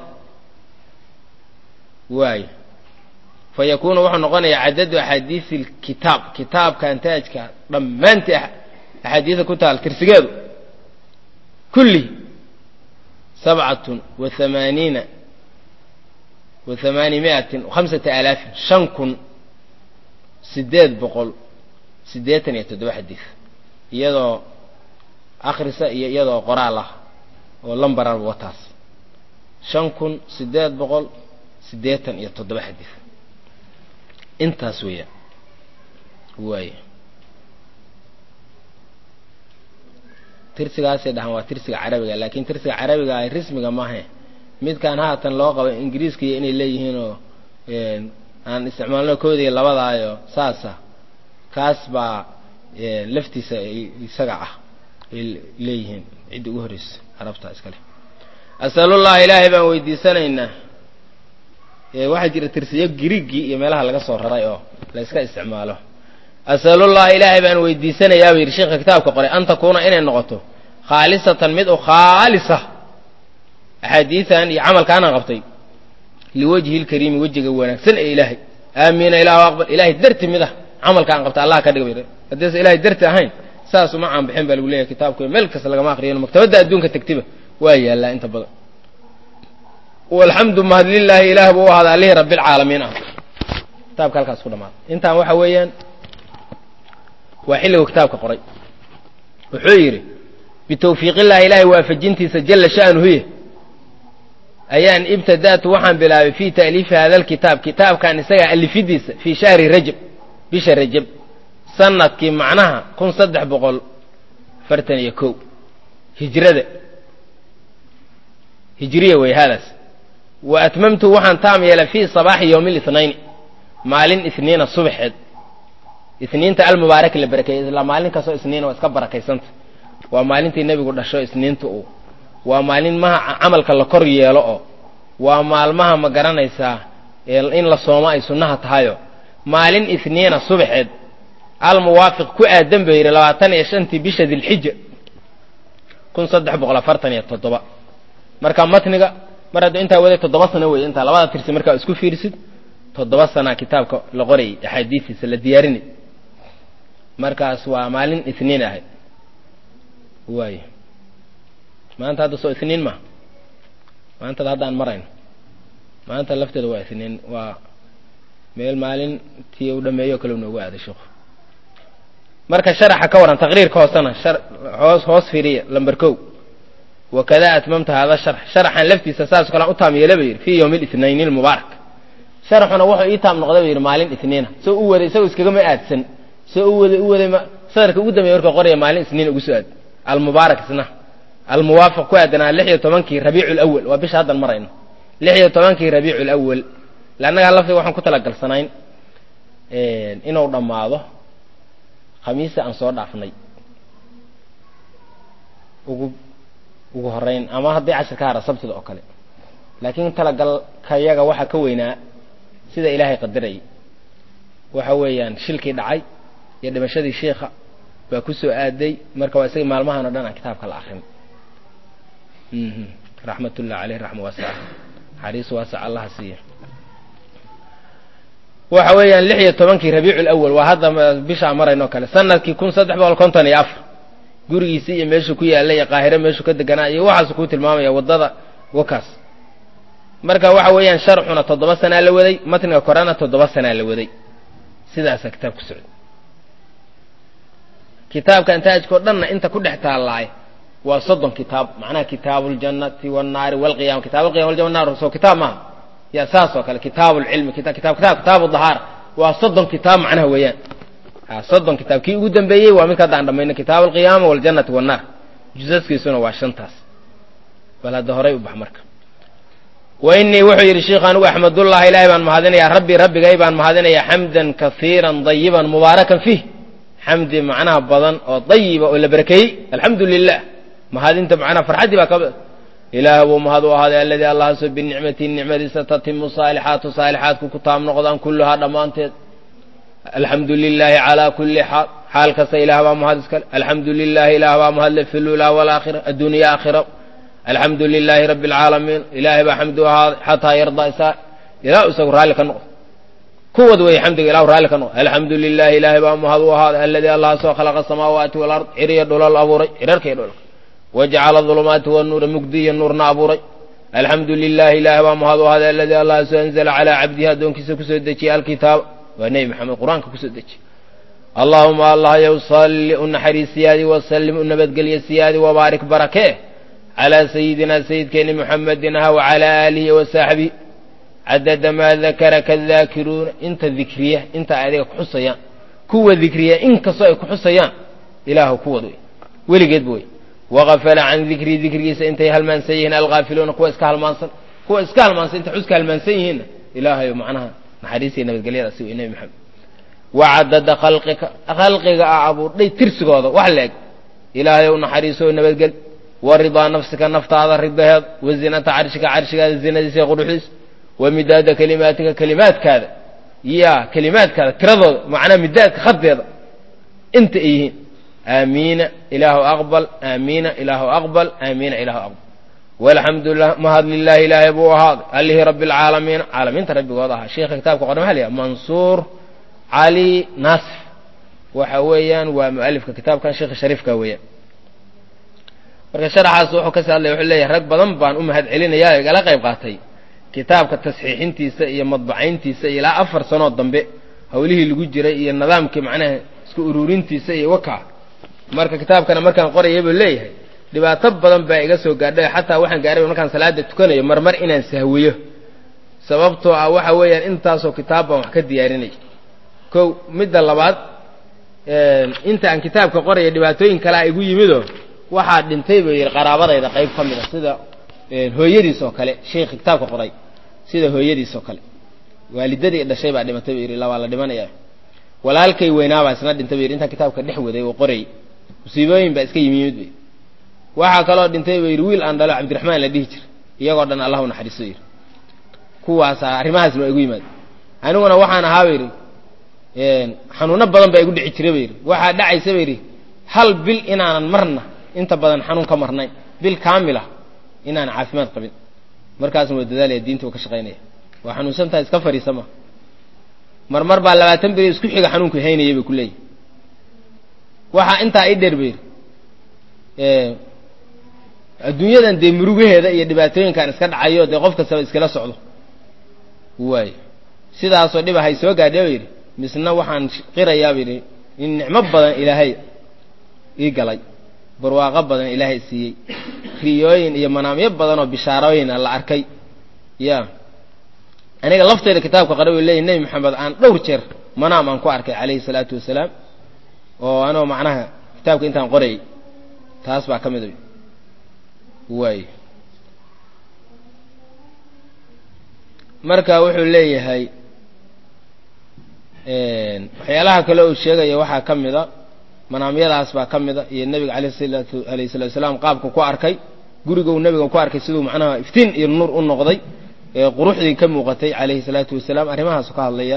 waayo fayakuunu wuxuu noqonayaa cadadu axaadiisi اlkitaab kitaabka intaajka dhammaantii axaadiisa ku taal tirsigeedu kulli 87 و805 5887 xadiis iyadoo akhrisa iyo iyadoo qoraal ah oo lambaran wataas 5887 xadiis intaas weeyaan waay tirsigaasay dhahan waa tirsiga carabiga laakiin tirsiga carabiga ay rasmiga maaha midkaan haatan loo qabo ingiriiska iyo inay leeyihiin oo aan isticmaalno koodii labadaayo saasa kaas baa laftiisa isaga ah ay leeyihiin cid ugu horeysa arabta iskale asalullah ilaahay baan weydiisanaynaa waxa jira tirsiyo Greek iyo meelaha laga soo raray oo la iska isticmaalo asalullah ilaahay baan weydiisanayaa wiir sheekha kitaabka qoray anta kuna inay noqoto khaalisatan mid oo khaalisa axaadiisan iyo camalkaan qabtay liwajhi alkariim wajiga wanaagsan ee ilaahay aamiin ilaahu aqbal ilaahay darti mida camalkaan qabta allah ka dhigo haddii ilaahay darti ahayn saas uma aan bixin bal leeyahay kitaabku meel kasta laga ma akhriyo maktabada adduunka tagtiba waa yaala inta badan walhamdu lillahi ilaah buu hada alihi rabbil alamin kitaabka halkaas ku dhamaad intaan waxa weeyaan waa xilliga kitaabka qoray wuxuu yiri bitawfiiqillahi ilaahi waafajintiisa jalla sha'nuhu ayaan ibtadaatu waxaan bilaabay fi ta'liif hada alkitab kitabkan isaga alifidiisa fi shahri rajab bisha rajab sanadkii macnaha 1341 hijriya way hadaas wa atmamtu waxaan taam yeelay fi sabaax yawm al-ithnain maalin ithniina subaxeed ithniinta al-mubaarak la barakeeyay la maalin kaso ithniina waa iska barakaysanta waa maalintii nabigu dhasho ithniintu waa maalin maha amalka la kor yeelo oo waa maalmaha ma garanaysaa in la soomo ay sunnaha tahayo maalin ithniina subaxeed al muwaafiq ku aadan bayr 25 bisha dhilhijja 1347 marka matniga marada inta wada 7 sano weey inta labada tirsi marka isku fiirsid 7 sano kitaabka la qoray xadiisiisa la diyaarinay markaas waa maalin ithniin ah waay maanta hadda soo ithniin ma maanta haddaan marayno maanta lafteeda waa ithniin waa meel maalin tii u dhameeyo kale noogu aaday sheekh marka sharaxa ka waran taqriirka hoosana hoos fiiriya lambar 1 وكذا أتممت هذا الشرح شرحا لفتي ساساس كلام أتام يلبير في يوم الاثنين المبارك شرحنا وحي إيتام نقدر مالين اثنين سو إسكجم أدسن سو ما صارك قدام يورك قرية مالين اثنين وجسد المبارك سنة الموافق قادنا لحية تمنكي ربيع الأول وبش هذا المرين لحية تمنكي ربيع الأول لأن الله في واحد كتلا جلسنين إنه ضماده خميس أنصار عفني ugu horeyn ama hadii casharka hara sabtida oo kale laakiin talagal kayaga waxa ka weynaa sida ilaahay qadaray waxa weeyaan shilkii dhacay iyo dhimashadii sheekha baa ku soo aaday marka waa isaga maalmahan oo dhan kitaabka la akhrin rahmatullahi alayhi rahma wasi'a xariis wasi'a allah siiyo waxa weeyaan 16 rabiicul awwal waa hadda bisha marayno kale sanadkii 1354 gurigiisii iyo meeshu ku yaalay qaahire meeshu ka deganaa iyo waxaas ku tilmaamaya wadada wakaas marka waxa weeyaan sharxuna 7 sano la waday matniga qorana 7 sano la waday sidaas kitaabku socod kitaabka intaajko dhanna inta ku dhex taalaay waa 30 kitaab macnaha kitaabul jannati wan naari wal qiyam kitaabul qiyam wal jannah soo kitaab ma ya saaso kale kitaabul ilmi kitaabul dhahar waa 30 kitaab macnaha weeyaan 30 kitaabkii ugu dambeeyay waa mid ka dhamayna kitaabul qiyam wal jannati wan nar juzaskiisuna waa 5taas wala horay u bax marka وإني وحي الشيخ أنو أحمد الله إلهي بان مهدنا يا ربي غيبان مهدنا يا حمدا كثيرا طيبا مباركا فيه حمد معناها بضن أو طيبة ولا بركي الحمد لله مهد انت معنا فرحتي بك إله ومهد وهذا الذي الله سب بالنعمة النعمة ستتم الصالحات وصالحات كتام نقضان كلها ضمانت الحمد لله على كل حال كس إله ومهد الحمد لله إله ومهد في الأولى والآخرة الدنيا آخرة الحمد لله رب العالمين إلهي بحمده حتى يرضى إساء إله أسأل رالك النقض كود وي حمد إله رالك النقض الحمد لله إلهي بأمهض هذا الذي الله سوى خلق السماوات والأرض عري دولار الأبوري عريرك يدولك وجعل الظلمات والنور مقديا النور نابوري الحمد لله إلهي بأمهض هذا الذي الله سوى أنزل على عبدها دون كسدتي الكتاب ونبي محمد القرآن كسدتي اللهم الله يصلي أن حري السيادي وسلم أن بدقل السيادي وبارك بركه على سيدنا سيد كين محمد وعلى آله وصحبه عدد ما ذكرك الذاكرون انت ذكريه انت عليك حصيان كو ذكريه انك صايك حصيان إله كو دوي ولي قد بوي وغفل عن ذكري انت هالمان سيهن الغافلون كو اسكال مانسن انت حسك هالمان سيهن إله معناها حديثي نبي قليل أسوي النبي محمد وعدد خلقك أعبور لي ترسقوضا وحلق إلهي ونحريسه نبي قل ورضا نفسك نفط هذا الرضا وزنة عرشك الزنا دي سيغرحيس ومداد كلماتك كلمات كذا يا كلمات كذا ترضى معنى مداد خط هذا انت ايه آمين إله أقبل آمين إله أقبل آمين إله أقبل والحمد لله مهد لله إله أبو هذا اللي رب العالمين عالمين تربي وضعها شيخ كتابك قدمها لي منصور علي ناصف وحويا ومؤلف كتاب كان شيخ شريف كويا marka sharaxaas wuxuu ka saadlay wuxuu leeyahay rag badan baan u mahad celinayaa igala qayb qaatay kitaabka tasxiixintiisa iyo madbacayntiisa ilaa 4 sano dambe hawlihii lagu jiray iyo nidaamkii macnaha isku ururintiisa iyo waka marka kitaabkana markaan qorayay buu leeyahay dhibaato badan baa iga soo gaadhay xataa waxaan gaaray markaan salaada tukanayo marmar inaan sahwiyo sababtoo ah waxa weeyaan intaasoo kitaab baan wax ka diyaarinay kow midda labaad inta aan kitaabka qorayay dhibaatooyin kale ay igu yimido waxaa dhintay bay qaraabadayda qayb ka mid ah sida hooyadiis oo kale sheekh kitaabka qoray sida hooyadiis oo kale waalidadii dhashay baa dhimatay bay la wala dhimanaya walaalkay weynaaba isna dhintay bay inta kitaabka dhex waday oo qoray musiibooyin baa iska yimid bay waxa kale oo dhintay bay wiil aan dhalo Cabdiraxmaan la dhihi jiray iyagoo dhan Allahu naxariiso kuwaas arrimahaas waa igu yimaad aniguna waxaan ahaa bay xanuuno badan baa igu dhici jiray bay waxa dhacaysa bay hal bil inaanan marna inta badan xanuun ka marnay bil kaamila inaan caafimaad qabin markaas uu dadaalay diinta ka shaqeynaya waa xanuunsantaa iska fariisama marmar baa 20 bil isku xiga xanuunku haynayay bay kuleey waxa inta ay dheerbeer adduunyadan de murugaheeda iyo dhibaatooyinkan iska dhacayo de qof kasta iskala socdo way sidaas oo dhibahay soo gaadhay misna waxaan qirayaa in nicmo badan ilaahay ii galay barwaaqo badan ilaahay siiyey riyooyin iyo manaamyo badan oo bishaarooyin la arkay ya aniga lafteeda kitaabka qaraw leeyahay nabi maxamed aan dhowr jeer manaam aan ku arkay kaleey salaatu wasalaam oo anoo macnaha kitaabka intaan qoray taas baa kamid ah way marka wuxuu leeyahay waxyaalaha kale oo sheegaya waxa kamid ah manaamyadaas baa kamid ah iyo nabiga kaleey salaatu wasalaam qaabka ku arkay guriga uu nabiga ku arkay sidoo macnaha iftiin iyo nuur u noqday quruxdii ka muuqatay kaleey salaatu wasalaam arimahaas ka hadlaya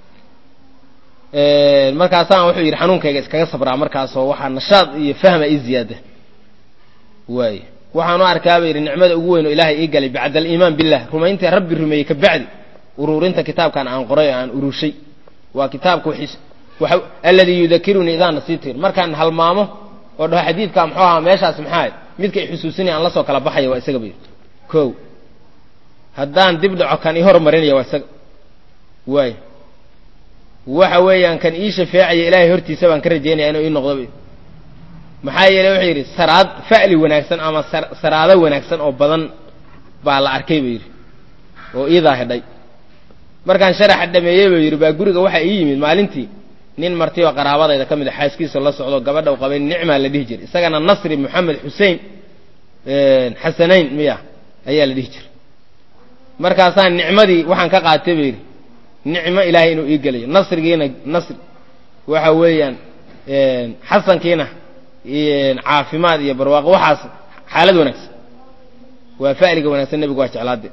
markaas aan wuxuu yiri xanuunkayga iskaga sabraa markaas oo waxa nashaad iyo fahma ay ziyaada way waxaan u arkaa bay nicmada ugu weyn oo ilaahay ii galay bacda iimaan billah rumaynta rabbi rumeeyay ka bacdi ururinta kitaabkan aan qoray aan urushay waa kitaabku alladii yudakiruni idaan nasiitir markaan halmaamo oo dhaho xadiidka muxuu ahaa meeshaas maxaa midka i xusuusinaya aan la soo kala baxaya waa isaga bay kow haddaan dib dhaco kan ii hormarinaya waa isaga waay waxa weeyaan kan ii shafeecaya ilaahay hortiisa baan ka rajaynaya inuu ii noqdo bay maxaa yeelay wuxuu yidhi saraad fa'li wanaagsan ama saraado wanaagsan oo badan baa la arkay buu yidhi oo iidaa hedhay markaan sharaxa dhameeyey buu yidhi baa guriga waxaa ii yimid maalintii nin marti oo qaraabadayda ka mid a xaaskiisa la socdo gabadha u qabay nicmaa la dhihi jiray isagana nasri moxamed xusein xasanayn miya ayaa la dhihi jiray markaasaan nicmadii waxaan ka qaatay buu yidhi nicmo ilaahay inuu ii gelayo nasrigiina nasri waxa weeyaan xasankiina caafimaad iyo barwaaqo waxaas xaalad wanaagsan waa fa'liga wanaagsan nebigu waa jeclaade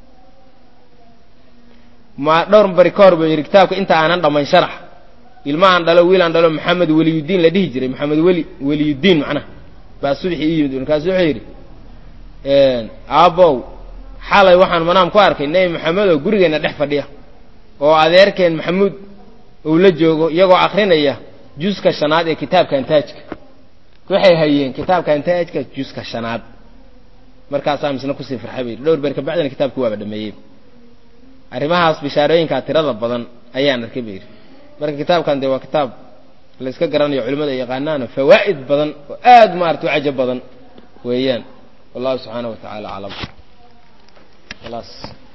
ma dhowr bari ka hor buu yidhi kitaabka inta aanan dhammayn sharax ilmahaan dhalo wiilaan dhalo maxamed weliyudiin la dhihi jiray maxamed weliyudiin macnaha baa subaxii ii yimid markaasu wuxuu yidhi aabbow xalay waxaan manaam ku arkay nebi maxamed oo gurigeenna dhex fadhiya oo adeerkeen maxamuud uu la joogo iyagoo akrinaya juska shanaad ee kitaabkan taajka waxay hayeen kitaabkan taajka juska shanaad markaasaa misna kusii farxay bay dhowr beer ka bacdina kitaabkii waaba dhameeyey arrimahaas bishaarooyinka tirada badan ayaan arkay bay marka kitaabkan dee waa kitaab la iska garanayo culimada yaqaanaana fawaa'id badan oo aad maaragtay u cajab badan weeyaan wallahu subxaanahu wa tacaala aclam خلاص